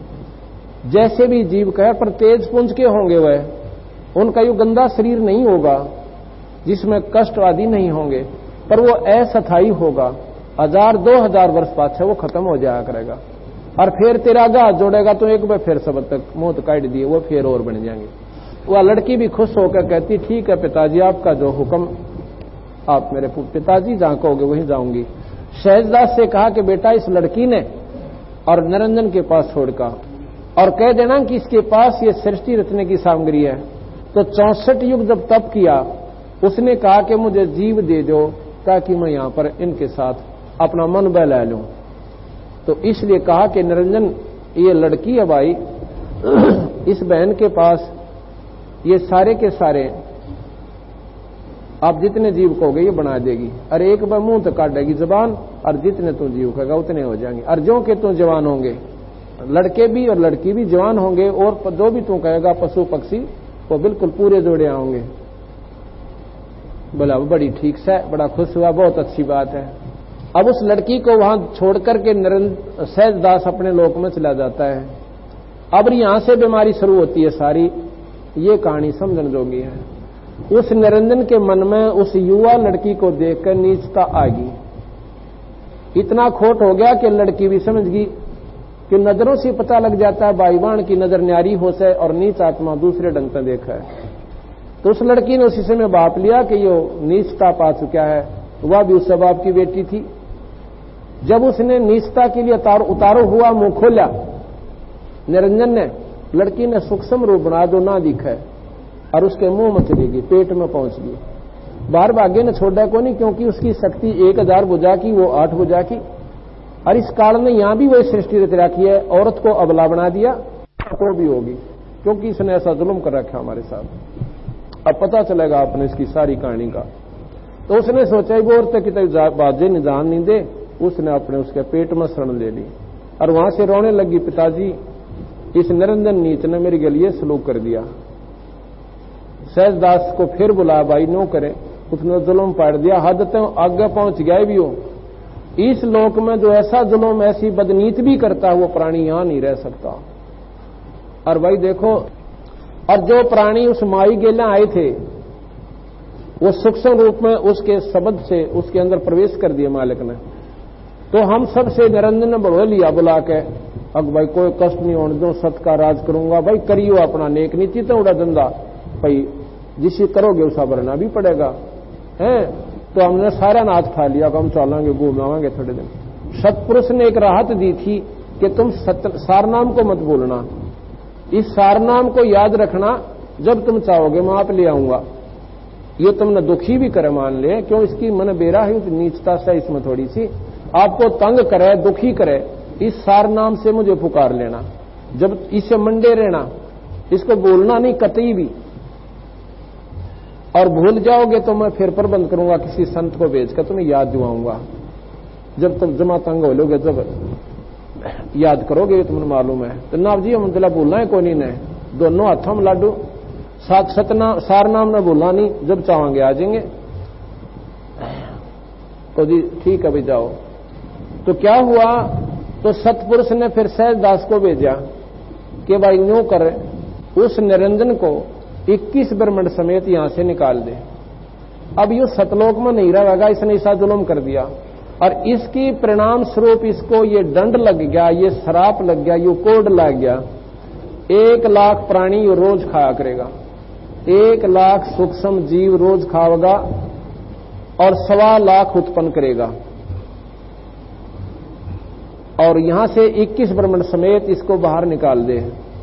जैसे भी जीव कहे पर तेज पुंज के होंगे वह, उनका यू गंदा शरीर नहीं होगा जिसमें कष्ट आदि नहीं होंगे, पर वो अस्थायी होगा, 1000-2000 वर्ष पाछे वो खत्म हो जाया करेगा, और फिर तेरा गाह जोड़ेगा तो एक बार फिर सब तक मौत काट दिए वो फिर और बन जाएंगे। वह लड़की भी खुश होकर कहती ठीक है पिताजी, आपका जो हुक्म, आप मेरे पिताजी जहां कहोगे वहीं जाऊंगी। शहजदास से कहा कि बेटा इस लड़की ने और निरंजन के पास छोड़कर और कह देना कि इसके पास ये सृष्टि रचने की सामग्री है। तो 64 युग जब तप किया, उसने कहा कि मुझे जीव दे दो ताकि मैं यहां पर इनके साथ अपना मन बहला लूं। तो इसलिए कहा कि निरंजन ये लड़की है भाई, इस बहन के पास ये सारे के सारे आप जितने जीव कहोगे ये बना देगी, और एक बार मुंह तो काट देगी जबान, और जितने तुम जीव कहेगा उतने हो जाएंगे, और जो के तुम जवान होंगे, लड़के भी और लड़की भी जवान होंगे, और जो भी तुम कहेगा पशु पक्षी वो बिल्कुल पूरे जोड़े होंगे। बोला बड़ी ठीक से, बड़ा खुश हुआ, बहुत अच्छी बात है। अब उस लड़की को वहां छोड़कर के सहजदास अपने लोक में चला जाता है। अब यहां से बीमारी शुरू होती है सारी। ये कहानी समझन जोगी है। उस निरंजन के मन में उस युवा लड़की को देखकर नीचता आ गई। इतना खोट हो गया कि लड़की भी समझ गई कि नजरों से पता लग जाता है बाईवान की नजर न्यारी हो से और नीच आत्मा दूसरे ढंग से देखा है। तो उस लड़की ने उसी समय बाप लिया कि यो नीचता पा चुका है। वह भी उस बाप की बेटी थी। जब उसने नीचता के लिए उतारो हुआ मुंह खोला निरंजन ने, लड़की ने सूक्ष्म रूप बना जो ना दिखा है और उसके मुंह में चली गई, पेट में पहुंच गई। बाहर भाग्य ने छोड़ा को नहीं, क्योंकि उसकी शक्ति 1000 भुजा की, वो 8 भुजा की। और इस काल में यहां भी वही सृष्टि रच रखी है। औरत को अबला बना दिया तो भी होगी, क्योंकि इसने ऐसा जुल्म कर रखा हमारे साथ। अब पता चलेगा आपने इसकी सारी कहानी का। तो उसने सोचा वो औरत की तरह बाजे निजान नहीं दे, उसने अपने उसके पेट में शरण ले ली और वहां से रोने लगी, पिताजी इस निरंजन नीच ने मेरे लिए सलूक कर दिया। सहजदास को फिर बुला, भाई नो करे, उसने जुल्म पाड़ दिया, हद तक आगे पहुंच गया भी हो। इस लोक में जो ऐसा जुल्म ऐसी बदनीत भी करता है वो प्राणी यहां नहीं रह सकता। और भाई देखो, और जो प्राणी उस माई गेला आए थे वो सूक्ष्म रूप में उसके शब्द से उसके अंदर प्रवेश कर दिए मालिक ने। तो हम सबसे निरंजन ने बढ़ो लिया बुला के, अब भाई कोई कष्ट नहीं होने दो, सत का राज करूंगा, भाई करियो अपना नेक नीति तो उड़ा धंधा, भाई जिसे करोगे उसका भरना भी पड़ेगा है। तो हमने सारा नाथ खा लिया कि हम चलेंगे घूम आवेंगे थोड़े दिन। सतपुरुष ने एक राहत दी थी कि तुम सारनाम को मत बोलना, इस सारनाम को याद रखना, जब तुम चाहोगे मैं आप ले आऊंगा। ये तुमने दुखी भी करे मान ले, क्यों इसकी मन बेरा है, नीचता से इसमें थोड़ी सी आपको तंग करे, दुखी करे, इस सार नाम से मुझे पुकार लेना, जब इसे मंडे रहना, इसको बोलना नहीं कतई भी। और भूल जाओगे तो मैं फिर प्रबंध करूंगा, किसी संत को भेजकर तुम्हें याद दिलाऊंगा। जब तुम जमा तंग हो लोगे जब याद करोगे तुम्हें मालूम है। तो नाव जी हम दिला बोलना है कोनी ने, दोनों हाथों में लाडू, सार नाम ने बोलना नहीं, जब चाहेंगे आ जाएंगे। तो जी ठीक है भाई जाओ। तो क्या हुआ, तो सतपुरुष ने फिर सहजदास को भेजा कि भाई न्यू कर, उस निरंजन को 21 ब्रह्मंड समेत यहां से निकाल दे। अब ये सतलोक में नहीं रहेगा, इसने ऐसा जुल्म कर दिया और इसकी परिणाम स्वरूप इसको ये दंड लग गया, ये शराप लग गया, ये कोड लग गया। 1 लाख प्राणी ये रोज खाया करेगा, 1 लाख सूक्ष्म जीव रोज खाएगा और 1.25 लाख उत्पन्न करेगा। और यहां से 21 ब्रह्मंड समेत इसको बाहर निकाल दे।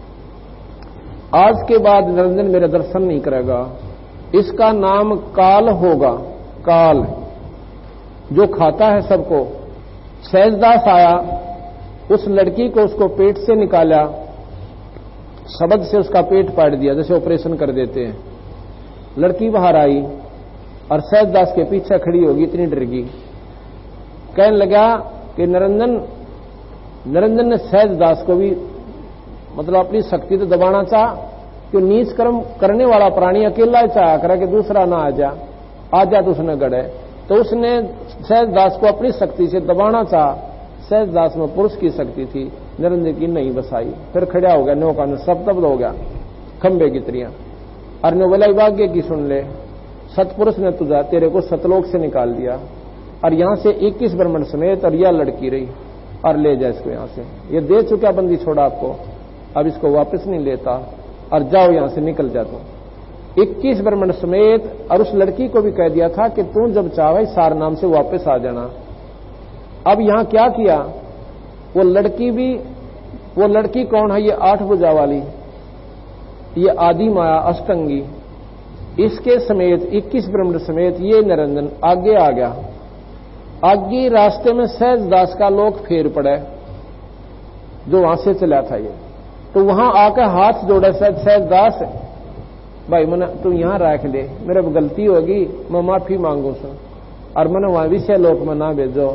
आज के बाद निरंजन मेरे दर्शन नहीं करेगा। इसका नाम काल होगा, काल जो खाता है सबको। सहजदास आया, उस लड़की को उसको पेट से निकाला, शब्द से उसका पेट पाट दिया, जैसे ऑपरेशन कर देते हैं। लड़की बाहर आई और सहजदास के पीछे खड़ी होगी, इतनी डर गई। कहने लगा कि निरंजन ने सहजदास को भी मतलब अपनी शक्ति तो दबाना चाह, कि नीच कर्म करने वाला प्राणी अकेला ही चाह करे कि दूसरा ना आ जा तो उसने गड़े। तो उसने सहजदास को अपनी शक्ति से दबाना चाह। सहजदास में पुरुष की शक्ति थी, निरंजन की नहीं बसाई। फिर खड़ा हो गया, नौका में सब तब्द हो गया, खंबे की त्रियां। और ने बोला भाग्य की सुन ले, सतपुरुष ने तुझा तेरे को सतलोक से निकाल दिया और यहां से 21 ब्रह्मंड समेत, और यह लड़की रही और ले जा इसको यहां से। ये दे चुका बंदी छोड़ा आपको, अब इसको वापस नहीं लेता और जाओ यहां से निकल जा। तो 21 ब्रह्मंड समेत, और उस लड़की को भी कह दिया था कि तू जब चाहे सार नाम से वापस आ जाना। अब यहां क्या किया, वो लड़की कौन है, ये 8 भुजा वाली, ये आदि माया अष्टंगी, इसके समेत 21 ब्रह्मंड समेत ये निरंजन आगे आ गया। आगे रास्ते में सहजदास का लोक फेर पड़े, जो वहां से चला था ये। तो वहां आकर हाथ जोड़े सहजदास, भाई मैंने तू यहां रख ले, मेरे गलती होगी, मैं माफी मांगू सर, और मैंने वहां विषय लोक में ना भेजो।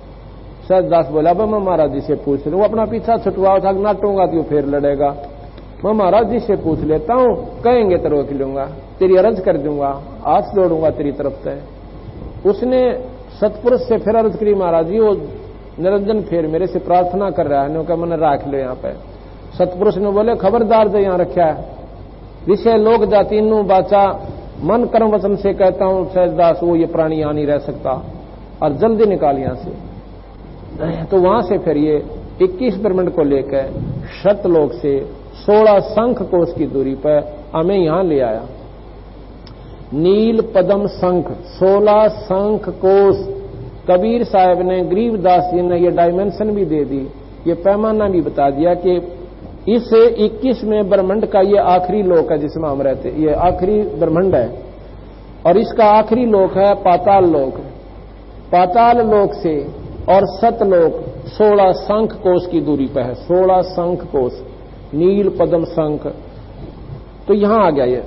सहजदास बोला मैं महाराज जी से पूछ लूं, वो अपना पीछा छुटवाओ था, नाटूंगा तो फिर लड़ेगा। मैं महाराज जी से पूछ लेता हूं, कहेंगे तो रोक लूंगा, तेरी अर्ज कर दूंगा, हाथ जोड़ूंगा तेरी तरफ से। उसने सतपुरुष से फिर अर्ज करी, महाराज जी वो निरंजन फिर मेरे से प्रार्थना कर रहा है, ने कहा मैंने राख लो यहाँ पे। सतपुरुष ने बोले खबरदार जो यहाँ रखा है, विषय लोक जाति नु बाचा, मन कर्म वचन से कहता हूं सहजदास, वो ये प्राणी यहाँ नहीं रह सकता, और जल्दी निकाल यहां से। तो वहां से फिर ये 21 ब्रह्मंड को लेकर शतलोक से 16 शंख कोश की दूरी पर हमें यहां ले आया। नील पदम शंख 16 शंख कोश। कबीर साहब ने, गरीबदास जी ने ये डायमेंशन भी दे दी, ये पैमाना भी बता दिया कि इस 21वें ब्रह्मंड का ये आखिरी लोक है जिसमें हम रहते, ये आखिरी ब्रह्मंड है, और इसका आखिरी लोक है पाताल लोक। पाताल लोक से और सतलोक 16 शंख कोश की दूरी पर है, 16 शंख कोश, नील पद्म शंख। तो यहां आ गया ये।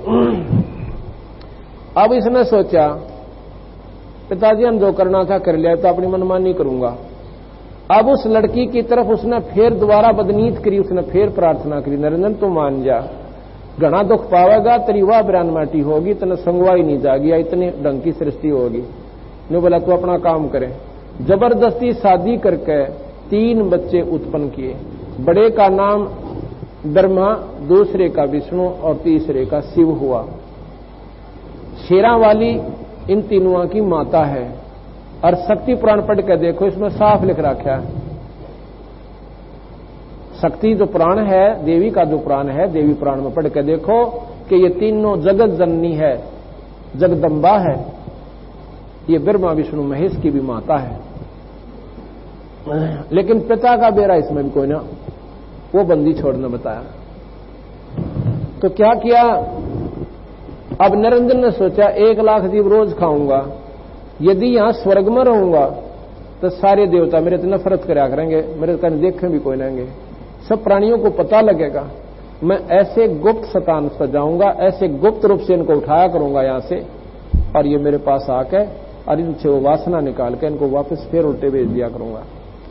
अब इसने सोचा पिताजी हम जो करना था कर लिया, तो अपनी मनमानी करूंगा। अब उस लड़की की तरफ उसने फिर दोबारा बदनीत करी, उसने फिर प्रार्थना करी, निरंजन तू मान जा, घना दुख पावेगा, तेरी वाह बिरान माटी होगी, तेने संगवाई नहीं जागी, इतनी ढंग की सृष्टि होगी। ने बोला तू अपना काम करे। जबरदस्ती शादी करके 3 बच्चे उत्पन्न किए। बड़े का नाम ब्रह्मा, दूसरे का विष्णु और तीसरे का शिव हुआ। शेरा वाली इन तीनों की माता है। और शक्ति पुराण पढ़ के देखो, इसमें साफ लिख रखा है, शक्ति जो पुराण है, देवी का जो पुराण है, देवी पुराण में पढ़ के देखो कि ये तीनों जगत जननी है, जगदम्बा है, ये ब्रह्मा विष्णु महेश की भी माता है। लेकिन पिता का बेरा इसमें भी कोई ना, वो बंदी छोड़ने बताया। तो क्या किया, अब निरंजन ने सोचा 1 लाख जीव रोज खाऊंगा, यदि यहां स्वर्ग में रहूंगा तो सारे देवता मेरे से नफरत करया करेंगे, मेरे कहीं देखे भी कोई नहीं, सब प्राणियों को पता लगेगा। मैं ऐसे गुप्त शतान सजाऊंगा, ऐसे गुप्त रूप से इनको उठाया करूंगा यहां से, और ये मेरे पास आके और इनसे वो वासना निकाल के इनको वापस फिर उल्टे भेज दिया करूंगा।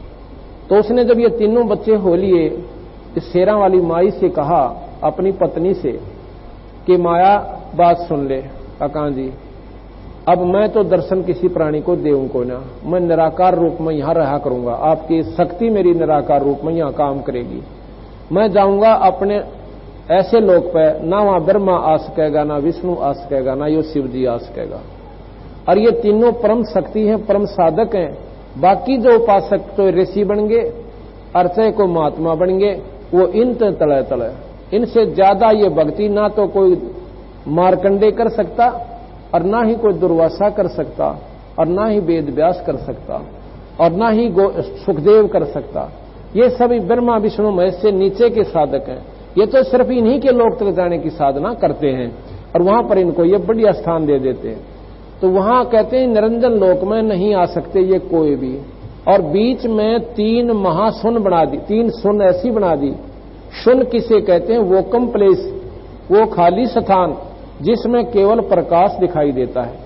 तो उसने जब ये तीनों बच्चे हो लिए, इस शेरा वाली माई से कहा अपनी पत्नी से कि माया बात सुन ले काका जी, अब मैं तो दर्शन किसी प्राणी को देऊं को ना, मैं निराकार रूप में यहां रहा करूंगा, आपकी शक्ति मेरी निराकार रूप में यहां काम करेगी। मैं जाऊंगा अपने ऐसे लोक पे, ना वहां ब्रह्मा आ सकेगा, ना विष्णु आ सकेगा, ना यो शिव जी आ सकेगा। और ये तीनों परम शक्ति हैं, परम साधक हैं। बाकी जो उपासक तो ऋषि बन गए, अर्चय को महात्मा बन गए, वो इन तले तले, इनसे ज्यादा ये भक्ति ना तो कोई मार्कंडे कर सकता, और ना ही कोई दुर्वासा कर सकता, और ना ही वेद व्यास कर सकता, और ना ही सुखदेव कर सकता। ये सभी ब्रह्मा विष्णु महेश से नीचे के साधक हैं। ये तो सिर्फ इन्हीं के लोक तक जाने की साधना करते हैं, और वहां पर इनको ये बढ़िया स्थान दे देते हैं। तो वहां कहते हैं निरंजन लोक में नहीं आ सकते ये कोई भी। और बीच में 3 महाशून्य बना दी, 3 शून्य ऐसी बना दी। शून्य किसे कहते हैं, वोकम प्लेस, वो खाली स्थान जिसमें केवल प्रकाश दिखाई देता है।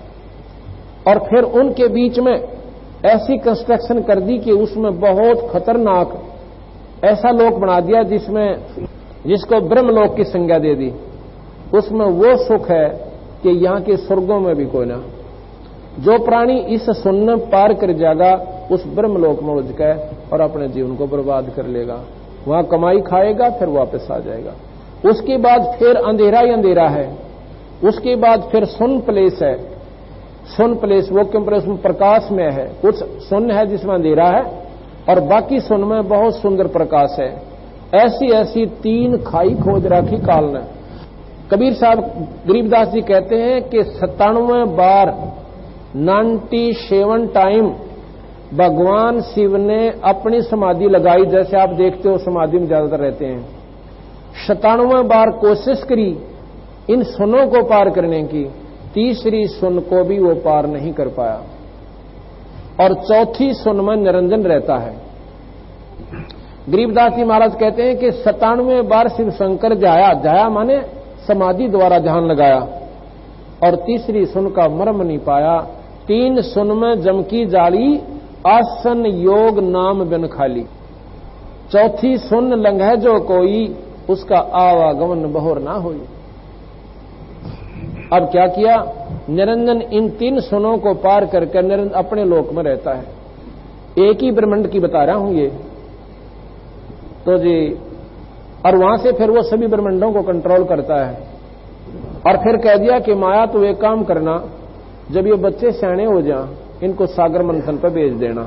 और फिर उनके बीच में ऐसी कंस्ट्रक्शन कर दी कि उसमें बहुत खतरनाक ऐसा लोक बना दिया जिसको ब्रह्मलोक की संज्ञा दे दी। उसमें वो सुख है कि यहां के स्वर्गों में भी कोई ना। जो प्राणी इस शून्य पार कर जाएगा उस ब्रह्मलोक में उठ गए और अपने जीवन को बर्बाद कर लेगा, वहां कमाई खाएगा, फिर वापस आ जाएगा। उसके बाद फिर अंधेरा ही अंधेरा है, उसके बाद फिर शून्य प्लेस है। शून्य प्लेस वो क्यों प्लेस में प्रकाश में है, कुछ शून्य है जिसमें अंधेरा है और बाकी शून्य में बहुत सुंदर प्रकाश है। ऐसी ऐसी 3 खाई खोज रखी काल ने। कबीर साहब गरीबदास जी कहते हैं कि 97 बार 97 टाइम भगवान शिव ने अपनी समाधि लगाई। जैसे आप देखते हो समाधि में ज्यादातर रहते हैं। 97 बार कोशिश करी इन सुनों को पार करने की, तीसरी सुन को भी वो पार नहीं कर पाया, और चौथी सुन में निरंजन रहता है। गरीबदास जी महाराज कहते हैं कि 97 बार शिव शंकर जाया माने समाधि द्वारा ध्यान लगाया, और तीसरी सुन का मर्म नहीं पाया। 3 सुन में जम की जाली, आसन योग नाम बिन खाली। चौथी सुन लंघे जो कोई, उसका आवागमन बहोर ना हुई। अब क्या किया, निरंजन इन 3 सुनों को पार करके निरंजन अपने लोक में रहता है। एक ही ब्रह्मांड की बता रहा हूं ये तो जी, और वहां से फिर वो सभी ब्रह्मांडों को कंट्रोल करता है। और फिर कह दिया कि माया तू एक काम करना, जब ये बच्चे सियाने हो जा इनको सागर मंथन पर भेज देना।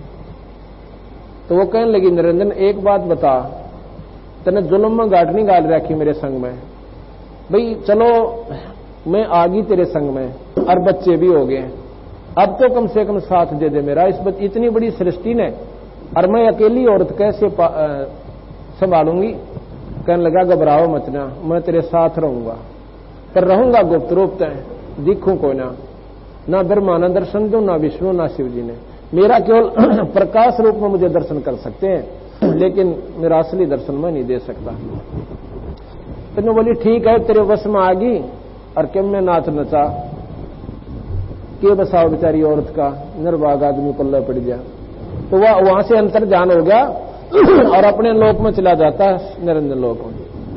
तो वो कहने लगी, निरंजन एक बात बता, तने जुल्म में गांठ नहीं गाल रखी मेरे संग में, भाई चलो मैं आ गई तेरे संग में और बच्चे भी हो गए, अब तो कम से कम साथ दे दे मेरा, इतनी बड़ी सृष्टि ने और मैं अकेली औरत कैसे संभालूंगी। कहने लगा, घबराओ मत ना, मैं तेरे साथ रहूंगा, पर रहूंगा गुप्त रूप तय, दिखूं को ना ब्रह्मा ना दर्शन दो, ना विष्णु ना शिव जी ने, मेरा केवल प्रकाश रूप में मुझे दर्शन कर सकते हैं, लेकिन मेरा असली दर्शन मैं नहीं दे सकता। तो मैं बोली ठीक है, तेरे वश में आ गई और क्यों में नाच नचा के बसाओ बेचारी औरत का, निर्भाग आदमी पल्ला पड़ गया। तो वह वहां से अंतर ध्यान हो गया और अपने लोक में चला जाता है, निरंजन लोक में।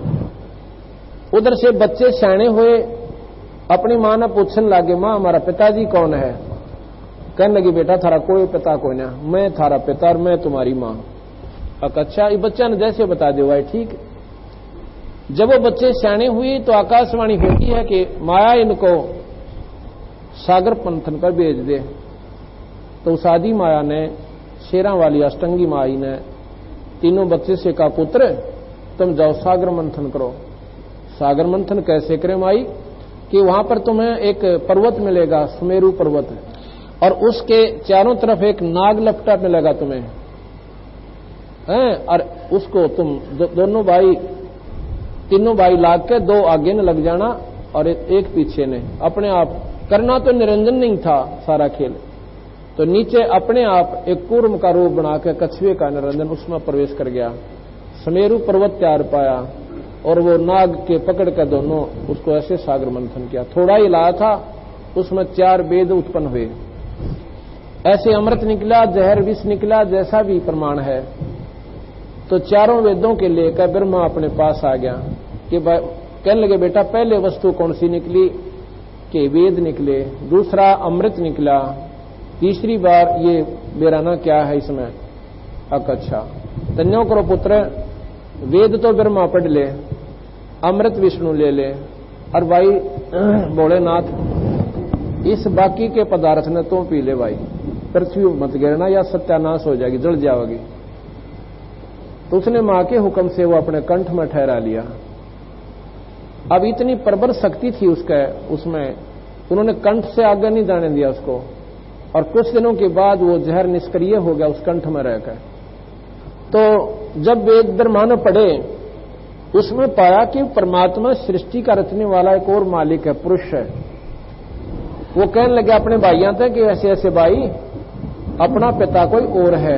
उधर से बच्चे सियाने हुए, अपनी मां ने पूछने लगे, मां हमारा पिताजी कौन है। कहने लगी, बेटा थारा कोई पिता कोई ना, मैं थारा पिता और मैं तुम्हारी मां। अच्छा, ये बच्चा ने जैसे बता दिया भाई ठीक। जब वो बच्चे सियाने हुए तो आकाशवाणी होती है कि माया इनको सागर पंथन पर भेज दे। तो उस आदि माया ने, शेरा वाली अष्टंगी माई ने तीनों बच्चे से कहा, पुत्र तुम जाओ सागर मंथन करो। सागर मंथन कैसे करें माई, कि वहां पर तुम्हें एक पर्वत मिलेगा, सुमेरु पर्वत, और उसके चारों तरफ एक नाग लपटा मिलेगा तुम्हें हैं, और उसको तुम दोनों भाई, तीनों भाई लाग के 2 आगे न लग जाना और एक पीछे ने। अपने आप करना तो निरंजन नहीं था सारा खेल, तो नीचे अपने आप एक कूर्म का रूप बना के कछुए का निरंजन उसमें प्रवेश कर गया, सुमेरु पर्वत तैयार पाया और वो नाग के पकड़ कर दोनों उसको ऐसे सागर मंथन किया। थोड़ा ही लाया था, उसमें 4 वेद उत्पन्न हुए, ऐसे अमृत निकला, जहर विष निकला, जैसा भी प्रमाण है। तो चारों वेदों के लेकर ब्रह्मा अपने पास आ गया कि कहने लगे, बेटा पहले वस्तु कौन सी निकली, कि वेद निकले, दूसरा अमृत निकला, तीसरी बार ये बेराना क्या है इसमें। अच्छा, तन्यो करो पुत्र, वेद तो ब्रह्मा पढ़ ले, अमृत विष्णु ले ले, और भाई भोलेनाथ इस बाकी के पदार्थ ने तो पी ले भाई, पृथ्वी मत गिरना या सत्यानाश हो जाएगी, जल जाओगी। तो उसने मां के हुक्म से वो अपने कंठ में ठहरा लिया। अब इतनी प्रबल शक्ति थी उसमें, उन्होंने कंठ से आगे नहीं जाने दिया उसको, और कुछ दिनों के बाद वो जहर निष्क्रिय हो गया उस कंठ में रहकर। तो जब वेद ब्रह्मा ने पढ़े, उसमें पाया कि परमात्मा सृष्टि का रचने वाला एक और मालिक है, पुरुष है। वो कहने लगे अपने भाइयों तक कि ऐसे ऐसे भाई, अपना पिता कोई और है।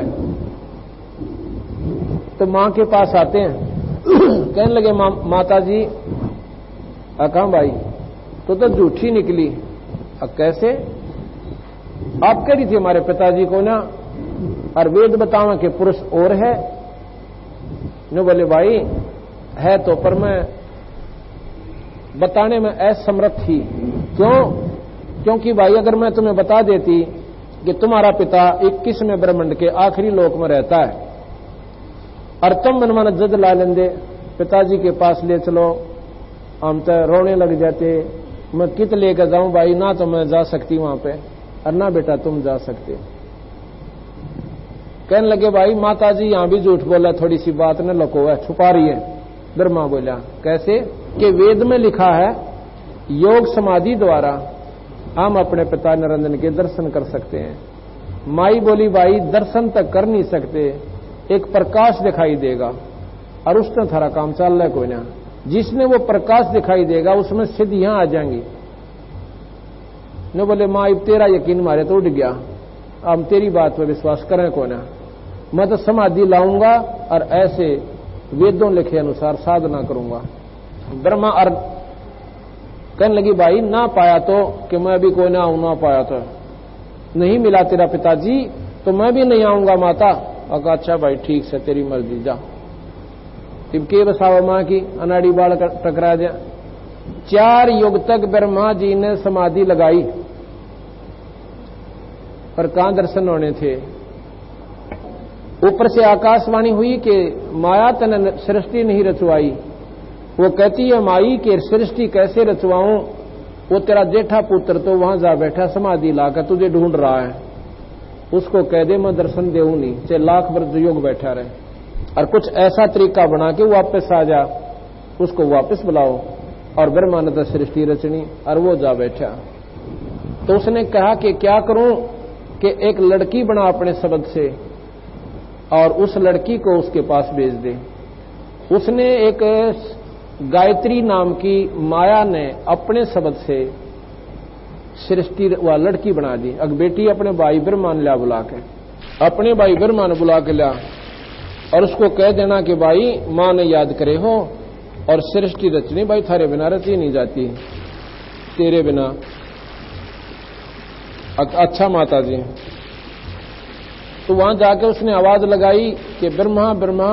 तो मां के पास आते हैं, कहने लगे, माता जी कहां भाई, तो झूठी निकली। अब कैसे, आप कह रही थी हमारे पिताजी को ना, और वेद बतावा कि पुरुष और है। न बोले भाई है तो, पर मैं बताने में असमर्थ थी। क्यों? क्योंकि भाई अगर मैं तुम्हें बता देती कि तुम्हारा पिता 21वें ब्रह्मांड के आखिरी लोक में रहता है, और तुम मन मन जद ला लेंदे, पिताजी के पास ले चलो, हम तो रोने लग जाते। मैं कित लेकर जाऊं भाई, ना तो मैं जा सकती वहां पे, और ना बेटा तुम जा सकते। कहने लगे भाई माता जी यहां भी झूठ बोला, थोड़ी सी बात न लको है, छुपा रही है। ब्रह्मा बोला कैसे, कि वेद में लिखा है योग समाधि द्वारा हम अपने पिता निरंजन के दर्शन कर सकते हैं। माई बोली भाई दर्शन तक कर नहीं सकते, एक प्रकाश दिखाई देगा, और उसने थारा काम चल रहा है कोई ना, जिसने वो प्रकाश दिखाई देगा उसमें सिद्धियां आ जाएंगी। न बोले माँ तेरा यकीन मारे तो उठ गया, अब तेरी बात पर विश्वास करें को ना, मैं तो समाधि लाऊंगा और ऐसे वेदों लिखे अनुसार साधना करूंगा। ब्रह्मा और कहने लगी भाई ना पाया तो, कि मैं भी कोई ना आऊं, ना पाया तो नहीं मिला तेरा पिताजी तो मैं भी नहीं आऊंगा माता। अच्छा भाई ठीक से तेरी मर्जी, जा। तिबके बसावा मां की अनाड़ी बाल टकरा जा। 4 युग तक ब्रह्मा जी ने समाधि लगाई, पर कहां दर्शन होने थे। ऊपर से आकाशवाणी हुई कि माया तने सृष्टि नहीं रचवाई। वो कहती है माई कि सृष्टि कैसे रचवाऊं, वो तेरा जेठा पुत्र तो वहां जा बैठा समाधि लाकर तुझे ढूंढ रहा है, उसको कह दे मैं दर्शन देऊं नहीं, चाहे लाख वर्ष योग बैठा रहे, और कुछ ऐसा तरीका बना के वापस आ जा, उसको वापस बुलाओ। और ब्रह्मा ने तो सृष्टि रचनी, और वो जा बैठा। तो उसने कहा कि क्या करूं कि एक लड़की बना अपने शब्द से, और उस लड़की को उसके पास भेज दे। उसने एक गायत्री नाम की माया ने अपने शब्द से सृष्टि व लड़की बना दी। अब बेटी अपने भाई ब्रह्मा ने लिया बुला के, अपने भाई ब्रह्मा ने बुला के लिया, और उसको कह देना कि भाई मां ने याद करे हो और सृष्टि रचनी, भाई थारे बिना रची नहीं जाती, तेरे बिना। अच्छा माता जी। तो वहां जाके उसने आवाज लगाई कि ब्रह्मा ब्रह्मा,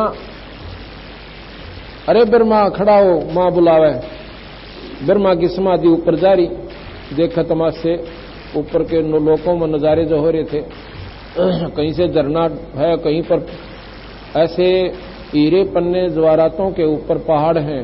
अरे ब्रह्मा खड़ा हो, मां बुलावे। ब्रह्मा की समाधि ऊपर जारी, देखा तमाशे ऊपर के लोकों में नजारे जो हो रहे थे। कहीं से झरना है, कहीं पर ऐसे हीरे पन्ने ज्वारातों के ऊपर पहाड़ हैं,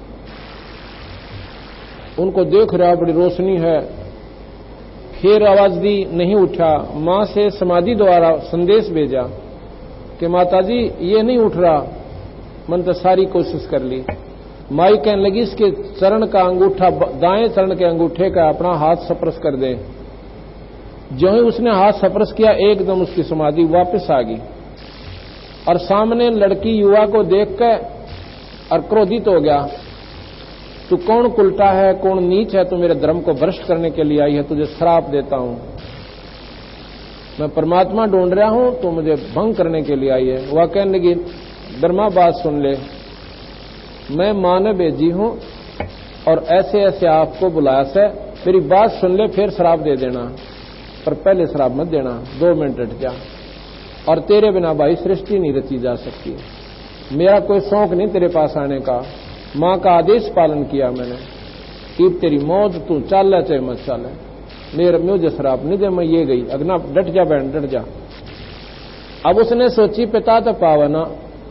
उनको देख रहा, बड़ी रोशनी है। फिर आवाज दी, नहीं उठा। मां से समाधि द्वारा संदेश भेजा कि माताजी ये नहीं उठ रहा। मन तो सारी कोशिश कर ली। माई कहने लगी इसके चरण का अंगूठा, दाएं चरण के अंगूठे का अपना हाथ स्पर्श कर दे। जो ही उसने हाथ स्पर्श किया, एकदम उसकी समाधि वापस आ गई। और सामने लड़की युवा को देखकर और क्रोधित हो गया, तू कौन कुलटा है, कौन नीच है, तू मेरे धर्म को भ्रष्ट करने के लिए आई है, तुझे श्राप देता हूं। मैं परमात्मा ढूंढ रहा हूं, तो मुझे भंग करने के लिए आई है। वह कहने लगी, ब्रह्मा बात सुन ले, मैं मां ने भेजी हूं और ऐसे ऐसे आपको बुलाया से, मेरी बात सुन ले, फिर श्राप दे देना, पर पहले श्राप मत देना, 2 मिनट हट जा। और तेरे बिना भाई सृष्टि नहीं रची जा सकती। मेरा कोई शौक नहीं तेरे पास आने का, मां का आदेश पालन किया मैंने, कि तेरी मौत, तू चल चाहे मत चल, मेरे मुझे श्राप नहीं दे, मैं ये गई। अगना डट जा बहन, डट जा। अब उसने सोची पिता तो पावना,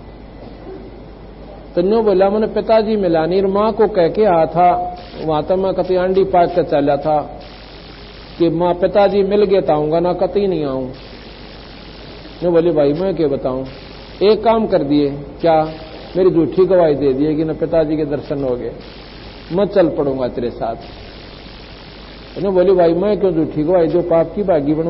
तन्यो बोला मैंने पिताजी मिलानी, मां को कह के आया था, वहां तो मैं कति अंडी पाक कर चला था कि मां पिताजी मिल गए तो आऊंगा, ना कति नहीं आऊं। नो बोली भाई मैं क्या बताऊं, एक काम कर दिए, क्या, मेरी झूठी गवाही दे दिए कि न पिताजी के दर्शन हो गए, मैं चल पड़ूंगा तेरे साथ। नो बोली भाई मैं क्यों झूठी गवाही, जो पाप की भागी बनो।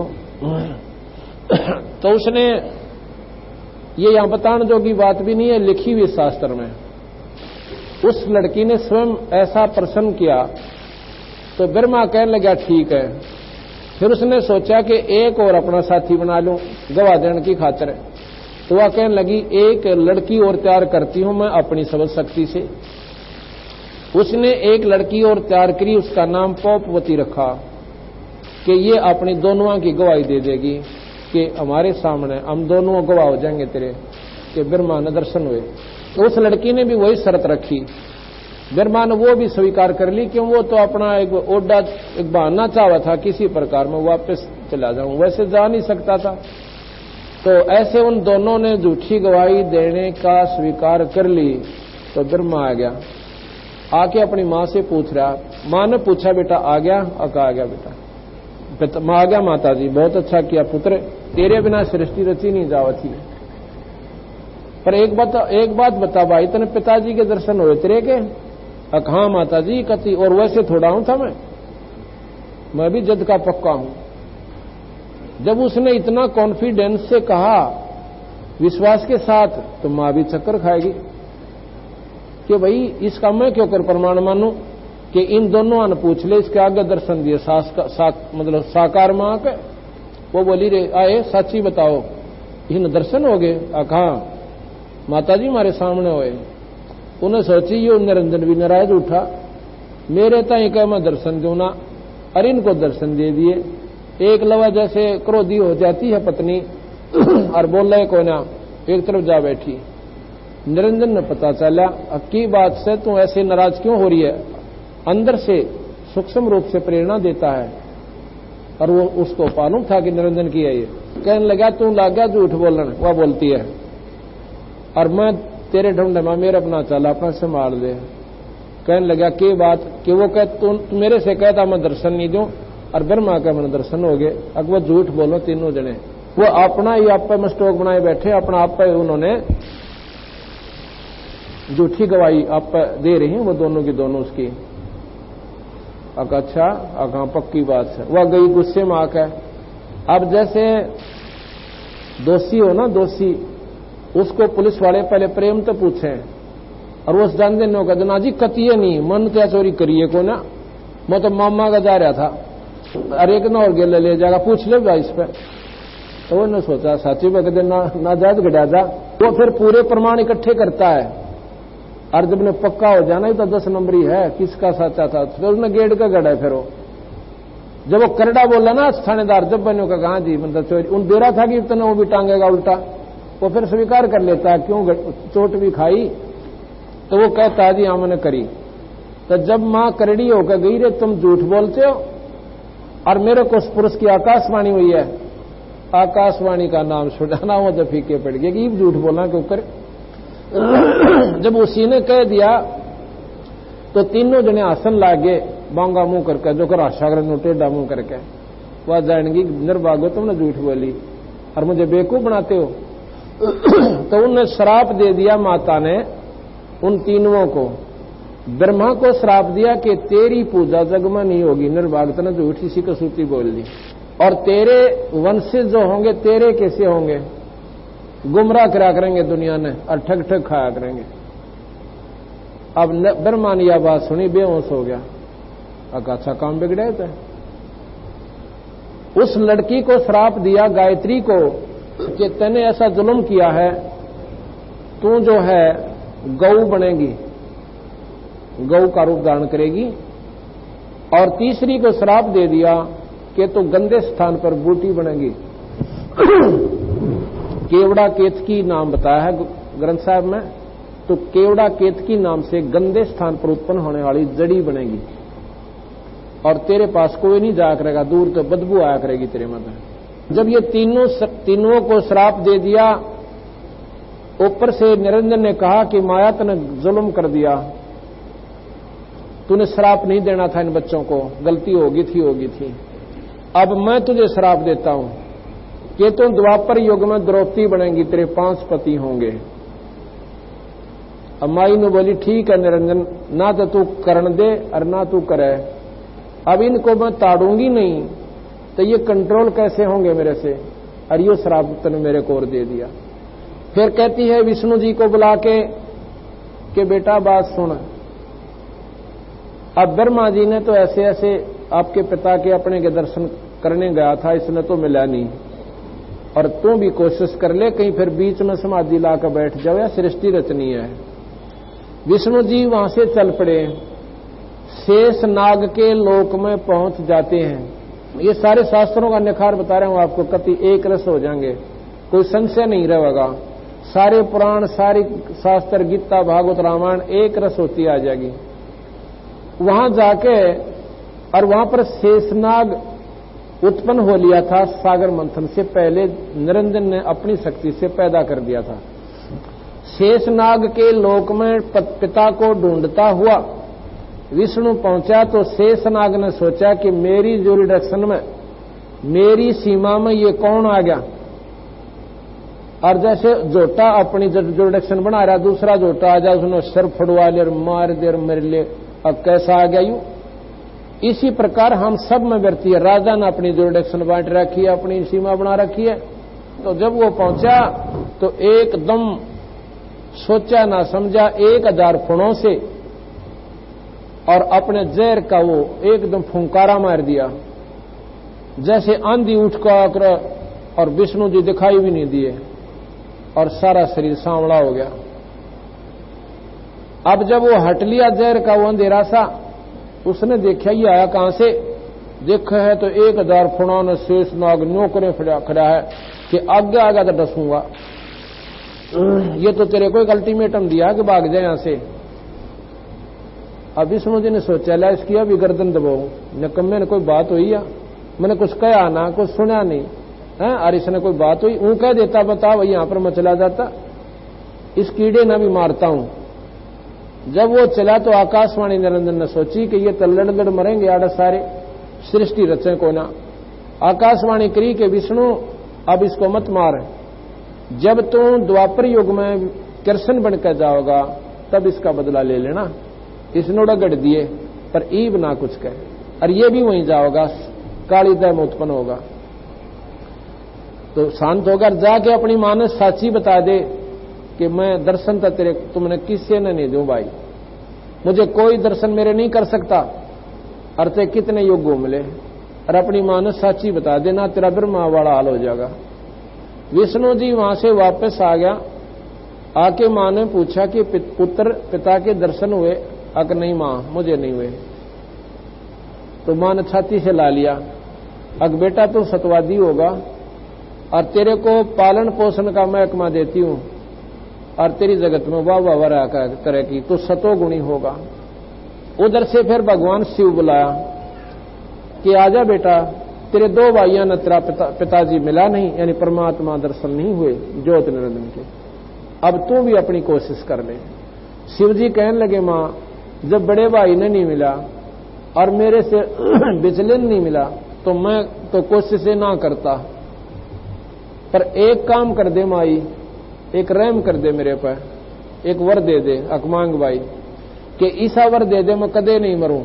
तो उसने ये यहां बताने जोगी बात भी नहीं है, लिखी हुई शास्त्र में। उस लड़की ने स्वयं ऐसा प्रश्न किया, तो ब्रह्मा कहने लगा ठीक है। फिर उसने सोचा कि एक और अपना साथी बना लूं गवाह देने की खातिर। तो वह कहने लगी एक लड़की और तैयार करती हूं मैं अपनी सबल शक्ति से। उसने एक लड़की और तैयार करी, उसका नाम पौपवती रखा कि ये अपनी दोनों की गवाही दे देगी कि हमारे सामने हम दोनों गवाह हो जाएंगे तेरे कि ब्रह्मा ने दर्शन हुए। तो उस लड़की ने भी वही शर्त रखी। ब्रह्मा ने वो भी स्वीकार कर ली, क्यों वो तो अपना एक ओडा एक बहाना चाहा था, किसी प्रकार में वापस चला जाऊं, वैसे जा नहीं सकता था। तो ऐसे उन दोनों ने झूठी गवाही देने का स्वीकार कर ली। तो ब्रह्मा आ गया, आके अपनी मां से पूछ रहा। मां ने पूछा बेटा आ गया? आ गया बेटा। मां आ गया माता जी, बहुत अच्छा किया पुत्र, तेरे बिना सृष्टि रची नहीं जावती। पर एक बात बता भाई, तने पिताजी के दर्शन हुए तेरे के? हाँ माता जी कति, और वैसे थोड़ा हूं था मैं भी जद का पक्का हूं। जब उसने इतना कॉन्फिडेंस से कहा, विश्वास के साथ, तो मां भी चक्कर खाएगी कि भाई इसका मैं क्यों कर प्रमाण मानूं कि इन दोनों ने पूछ ले, इसके आगे दर्शन दिए मतलब साकार मां के। वो बोली रे आए सच्ची बताओ, इन दर्शन हो गए? हाँ माता जी हमारे सामने हुए। उन्हें सोची यो निरंजन भी नाराज उठा, मेरे ताई कह मैं दर्शन दूं ना, अरे इनको दर्शन दे दिए। एक लवा जैसे क्रोधी हो जाती है पत्नी और बोल रहे को ना, एक तरफ जा बैठी। निरंजन ने पता चला की बात से तू ऐसे नाराज क्यों हो रही है, अंदर से सूक्ष्म रूप से प्रेरणा देता है। और वो उसको मालूम था कि निरंजन की है ये। कहने लगा तू लग गया झूठ बोलने, वह बोलती है और मैं तेरे ढूंढे में मेरे अपना चला, अपना संभाल दे। कहने लगा की बात कि वो कह तू मेरे से कहता मैं दर्शन नहीं दूं और ब्रह्मा का मन दर्शन हो गए। अब वो झूठ बोलो तीनों जने, वो अपना ही आप पे मस्टोक बनाए बैठे, अपना आप पे उन्होंने झूठी गवाही आप पे दे रही हैं वो दोनों की दोनों उसकी। अच्छा हाँ पक्की बात है। वह गई गुस्से में आकर। अब जैसे दोषी हो ना, दोषी उसको पुलिस वाले पहले प्रेम तो पूछे और वो जानते नहीं होगा जना जी कतिये नहीं मन क्या चोरी करिए को ना, मैं तो मामा का जा रहा था अरे एक ना और गेले ले जाएगा पूछ ले इस पे। तो उन्होंने सोचा साची बगदे ना जायज गड़ा जा। वो फिर पूरे प्रमाण इकट्ठे करता है और जब ने पक्का हो जाना ही तो 10 नंबरी है किसका साचा था, फिर उसने गेड़ का गड़ा। फिर वो जब वो करड़ा बोला ना थानेदार जब बनो का कहा जी मतलब चोरी उन दे रहा था कि इतना वो भी टांगेगा उल्टा, वो फिर स्वीकार कर लेता है क्यों चोट भी खाई। तो वो कहता है जी हाँ मैंने करी। तो जब मां करड़ी होकर गई रे तुम झूठ बोलते हो और मेरे को उस पुरुष की आकाशवाणी हुई है, आकाशवाणी का नाम छुड़ाना हो तो फीके पड़ गए कि झूठ बोलना के ऊपर। जब उसी ने कह दिया तो तीनों जने आसन लागे बांगा मुंह करके, जो कर आशाग्र टेढ़ा मुंह करके वह जानेंगी निर्भाग्य तुमने झूठ बोली और मुझे बेवकूफ बनाते हो। तो उन्हें श्राप दे दिया माता ने उन तीनों को। ब्रह्मा को श्राप दिया कि तेरी पूजा जग में नहीं होगी, निर्भाग्य ने झूठी सी कसूती बोल दी और तेरे वंशज जो होंगे तेरे कैसे होंगे, गुमराह करा करेंगे दुनिया ने और ठग ठग खाया करेंगे। अब ब्रह्मा ने यह बात सुनी बेहोश हो गया। अच्छा काम बिगड़े थे। उस लड़की को श्राप दिया गायत्री को कि तूने ऐसा जुल्म किया है, तू जो है गौ बनेगी, गौ का रूप धारण करेगी। और तीसरी को श्राप दे दिया कि तू गंदे स्थान पर बूटी बनेगी। केवड़ा केतकी नाम बताया है ग्रंथ साहब में, तो केवड़ा केतकी नाम से गंदे स्थान पर उत्पन्न होने वाली जड़ी बनेगी और तेरे पास कोई नहीं जाया करेगा, दूर तो बदबू आया करेगी तेरे में। जब ये तीनों को श्राप दे दिया, ऊपर से निरंजन ने कहा कि माया तूने जुल्म कर दिया, तूने श्राप नहीं देना था इन बच्चों को, गलती होगी थी। अब मैं तुझे श्राप देता हूं कि तुम द्वापर युग में द्रौपदी बनेंगी, तेरे 5 पति होंगे। अब माई ने बोली ठीक है निरंजन, ना तो तू करण दे और ना तू करे, अब इनको मैं ताड़ूंगी नहीं तो ये कंट्रोल कैसे होंगे मेरे से, और ये श्राप तूने मेरे को और दे दिया। फिर कहती है विष्णु जी को बुला के कि बेटा बात सुन, अब ब्रह्मा जी ने तो ऐसे ऐसे आपके पिता के अपने के दर्शन करने गया था, इसने तो मिला नहीं, और तू भी कोशिश कर ले कहीं फिर बीच में समाधि लाकर बैठ जाओ या सृष्टि रचनी है। विष्णु जी वहां से चल पड़े, शेष नाग के लोक में पहुंच जाते हैं। ये सारे शास्त्रों का निखार बता रहा हूं आपको, कति एक रस हो जाएंगे, कोई संशय नहीं रहेगा। सारे पुराण सारी शास्त्र गीता भागवत रामायण एक रस होती आ जाएगी। वहां जाके और वहां पर शेषनाग उत्पन्न हो लिया था, सागर मंथन से पहले निरंजन ने अपनी शक्ति से पैदा कर दिया था। शेषनाग के लोक में पिता को ढूंढता हुआ विष्णु पहुंचा तो शेषनाग ने सोचा कि मेरी जुरिडक्शन में, मेरी सीमा में ये कौन आ गया, और जैसे जोटा अपनी जुरिडक्शन बना रहा, दूसरा जोटा आ जाए उसने सर फड़वा ले और मार दे और मेरे लिए, अब कैसा आ गया यूं। इसी प्रकार हम सब में व्यक्ति है, राजा ने अपनी जुरिडक्शन बांट रखी है, अपनी सीमा बना रखी है। तो जब वो पहुंचा तो एकदम सोचा ना समझा 1000 फुणों से और अपने जहर का वो एकदम फुंकारा मार दिया, जैसे आंधी उठकर, और विष्णु जी दिखाई भी नहीं दिए और सारा शरीर सांवला हो गया। अब जब वो हट लिया जहर का वो अंधेरा सा, उसने देखा ये आया कहां से, देखा है तो 1000 फुणों ने शेषनाग नौकरे खड़ा है कि आगे आगे तो डसूंगा। ये तो तेरे को एक अल्टीमेटम दिया कि भाग जाए यहां से। अब विष्णु जी ने सोचा ला इसकी अभी गर्दन दबाऊ, निकम्मे ने कोई बात हुई या मैंने कुछ कहा ना, कुछ सुना नहीं है, और इसने कोई बात हुई ऊँ कह देता, बता वही यहां पर मैं चला जाता, इस कीड़े ना भी मारता हूं। जब वो चला तो आकाशवाणी निरंजन ने सोची कि ये तो लड़ मरेंगे आड़े सारे, सृष्टि रचे को ना। आकाशवाणी करी के विष्णु अब इसको मत मार, जब तू द्वापर युग में कृष्ण बनकर जाओगा तब इसका बदला ले लेना। इसने रगड़ दिए पर ईब ना कुछ कहे, और ये भी वहीं जाओगा, काली दय में उत्पन्न होगा। तो शांत होकर जाके अपनी मां ने साची बता दे कि मैं दर्शन तो तेरे तुमने किससे न नहीं दूं भाई, मुझे कोई दर्शन मेरे नहीं कर सकता, अर्थे कितने युग घूम ले, और अपनी मां ने साची बता देना, तेरा ब्रह्मा वाला हाल हो जाएगा। विष्णु जी वहां से वापस आ गया, आके मां ने पूछा कि पुत्र पिता के दर्शन हुए? अगर नहीं मां मुझे नहीं हुए। तो मां ने छाती से ला लिया, अग बेटा तू सतवादी होगा और तेरे को पालन पोषण का महकमा देती हूं और तेरी जगत में वाह वाह तरह की, तो सतोगुणी होगा। उधर से फिर भगवान शिव बुलाया कि आजा बेटा, तेरे दो भाइयों ने तेरा पिताजी मिला नहीं, यानी परमात्मा दर्शन नहीं हुए ज्योत निरंजन के, अब तू भी अपनी कोशिश कर ले। शिव जी कहने लगे मां जब बड़े भाई ने नहीं मिला और मेरे से विचलन नहीं मिला तो मैं तो कोशिश ना करता, पर एक काम कर दे माई, एक रहम कर दे मेरे पर, एक वर दे दे अकमांग भाई कि ईसा वर दे दे मैं कदे नहीं मरूं।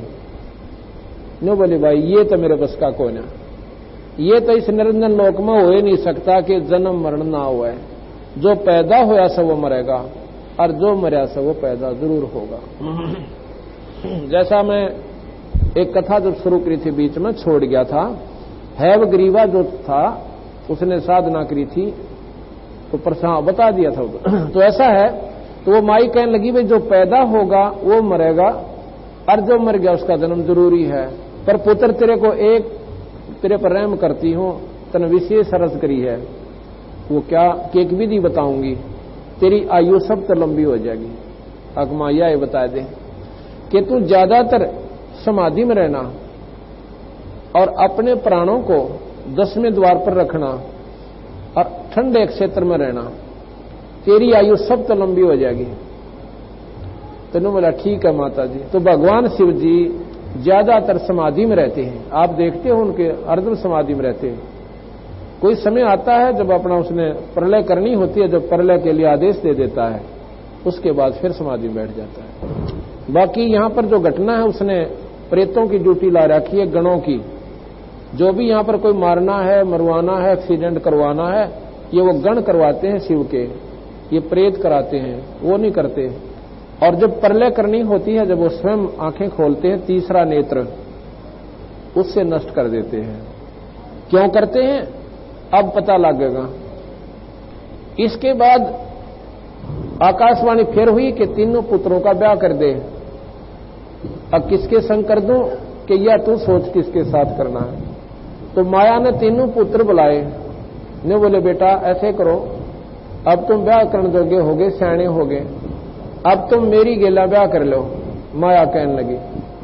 नो बोले भाई ये तो मेरे बस का कोई ना, ये तो इस निरंजन लोक में हो ही नहीं सकता कि जन्म मरण ना हुआ है, जो पैदा होया सब वो मरेगा और जो मरा सब वो पैदा जरूर होगा। जैसा मैं एक कथा जब शुरू करी थी बीच में छोड़ गया था, हैव ग्रीवा जो था उसने साधना करी थी तो प्रसाद बता दिया था। तो ऐसा है, तो वो माई कहने लगी भाई जो पैदा होगा वो मरेगा और जो मर गया उसका जन्म जरूरी है, पर पुत्र तेरे को एक तेरे पर रहम करती हूं, तने विशेष रस करी है, वो क्या कि एक विधि बताऊंगी, तेरी आयु सब तो लंबी हो जाएगी। अकमा यह बता दे कि तू ज्यादातर समाधि में रहना और अपने प्राणों को 10वें द्वार पर रखना और ठंडे क्षेत्र में रहना, तेरी आयु सब तो लंबी हो जाएगी। तेने बोला ठीक है माता जी। तो भगवान शिव जी ज्यादातर समाधि में रहते हैं, आप देखते हो उनके अर्ध समाधि में रहते हैं। कोई समय आता है जब अपना उसने प्रलय करनी होती है, जब प्रलय के लिए आदेश दे देता है उसके बाद फिर समाधि में बैठ जाता है। बाकी यहां पर जो घटना है उसने प्रेतों की ड्यूटी ला रखी है, गणों की, जो भी यहां पर कोई मारना है, मरवाना है, एक्सीडेंट करवाना है, ये वो गण करवाते हैं शिव के, ये प्रेत कराते हैं, वो नहीं करते। और जब प्रलय करनी होती है, जब वो स्वयं आंखें खोलते हैं, तीसरा नेत्र उससे नष्ट कर देते हैं। क्यों करते हैं अब पता लगेगा। इसके बाद आकाशवाणी फिर हुई कि तीनों पुत्रों का ब्याह कर दे। अब किसके संग कर दूं कि या तू सोच किसके साथ करना है। तो माया ने तीनों पुत्र बुलाए, ने बोले बेटा ऐसे करो, अब तुम ब्याह करने दोगे, हो गए सयाने हो गए, अब तुम मेरी गेला ब्याह कर लो। माया कहने लगी।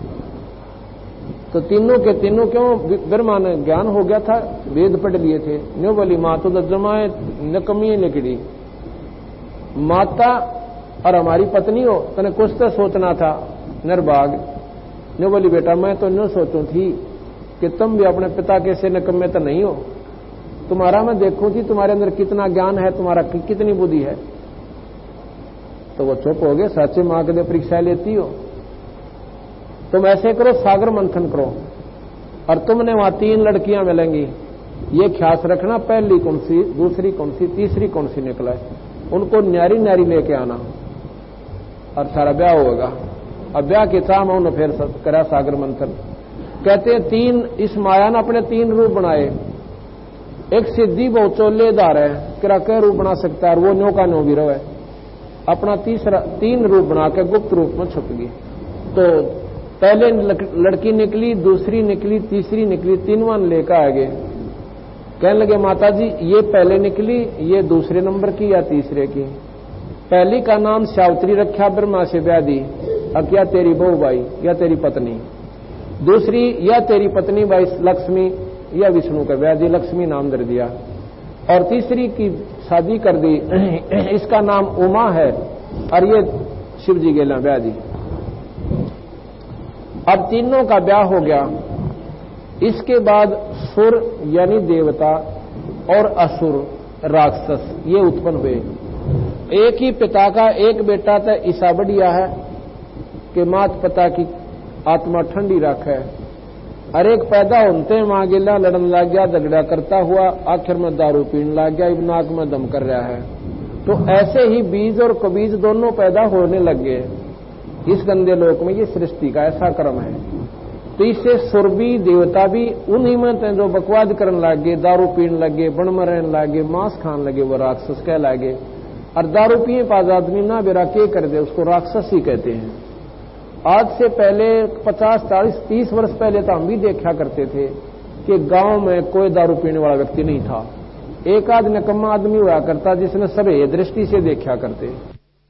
तो तीनों के तीनों क्यों, ब्रह्मा ने ज्ञान हो गया था, वेद पढ़ लिए थे। न्यू बोली माँ तो जमाए नकमी निकली, माता और हमारी पत्नी हो, तने कुछ तो सोचना था निर्भाग। न्यू बोली बेटा मैं तो न्यू सोचू थी कि तुम भी अपने पिता के से नकम्मे तो नहीं हो, तुम्हारा मैं देखूं थी तुम्हारे अंदर कितना ज्ञान है, तुम्हारा कितनी बुद्धि है। तो वो चुप हो गए, सच्चे मां के लिए परीक्षा लेती हो। तुम ऐसे करो, सागर मंथन करो और तुमने वहां 3 लड़कियां मिलेंगी, ये ख्यास रखना पहली कौन सी, दूसरी कौन सी, तीसरी कौन सी निकला है, उनको न्यारी न्यारी लेके आना और सारा ब्याह होगा। अब ब्याह के चाह उन्होंने फिर करा सागर मंथन। कहते हैं 3 इस माया ने अपने 3 रूप बनाए। एक सिद्धि बहुत चोलेदार है, किरा कह रूप बना सकता है, और वो न्यो का न्यो भी रहे, अपना 3 रूप बना के गुप्त रूप में छुप गई। तो पहले लड़की निकली, दूसरी निकली, तीसरी निकली, 3वां लेकर आ गए। कहने लगे माता जी ये पहले निकली, ये दूसरे नंबर की या तीसरे की? पहली का नाम सावित्री रखा, ब्रह्मा से ब्याह दी, अब क्या तेरी बहू भाई या तेरी पत्नी। दूसरी या तेरी पत्नी भाई लक्ष्मी या विष्णु का ब्याह दी, लक्ष्मी नाम दे दिया। और तीसरी की शादी कर दी, इसका नाम उमा है और ये शिव जी गेला ब्याह दी। अब तीनों का ब्याह हो गया। इसके बाद सुर यानी देवता और असुर राक्षस ये उत्पन्न हुए। एक ही पिता का एक बेटा था, ईसा बढ़िया है कि मात पिता की आत्मा ठंडी रखे। हर एक पैदा होते मां गिला लड़न लग गया, झगड़ा करता हुआ आखिर में दारू पीने लग गया, इब नाक में दम कर रहा है। तो ऐसे ही बीज और कबीज दोनों पैदा होने लग गए इस गंदे लोक में। ये सृष्टि का ऐसा क्रम है। तो इससे सुर भी देवता भी उन्हीं में थे जो बकवाद करने लग गए, दारू पीने लगे, बण में रहने लगे, मांस खाने लगे, वो राक्षस कह लगे। और दारू पिए पास आदमी ना बेरा के कर दे उसको राक्षस ही कहते हैं। आज से पहले 50, 40, 30 वर्ष पहले तो हम भी देखा करते थे कि गांव में कोई दारू पीने वाला व्यक्ति नहीं था। एक आध निकम्मा आदमी हुआ करता जिसने सभी दृष्टि से देखा करते।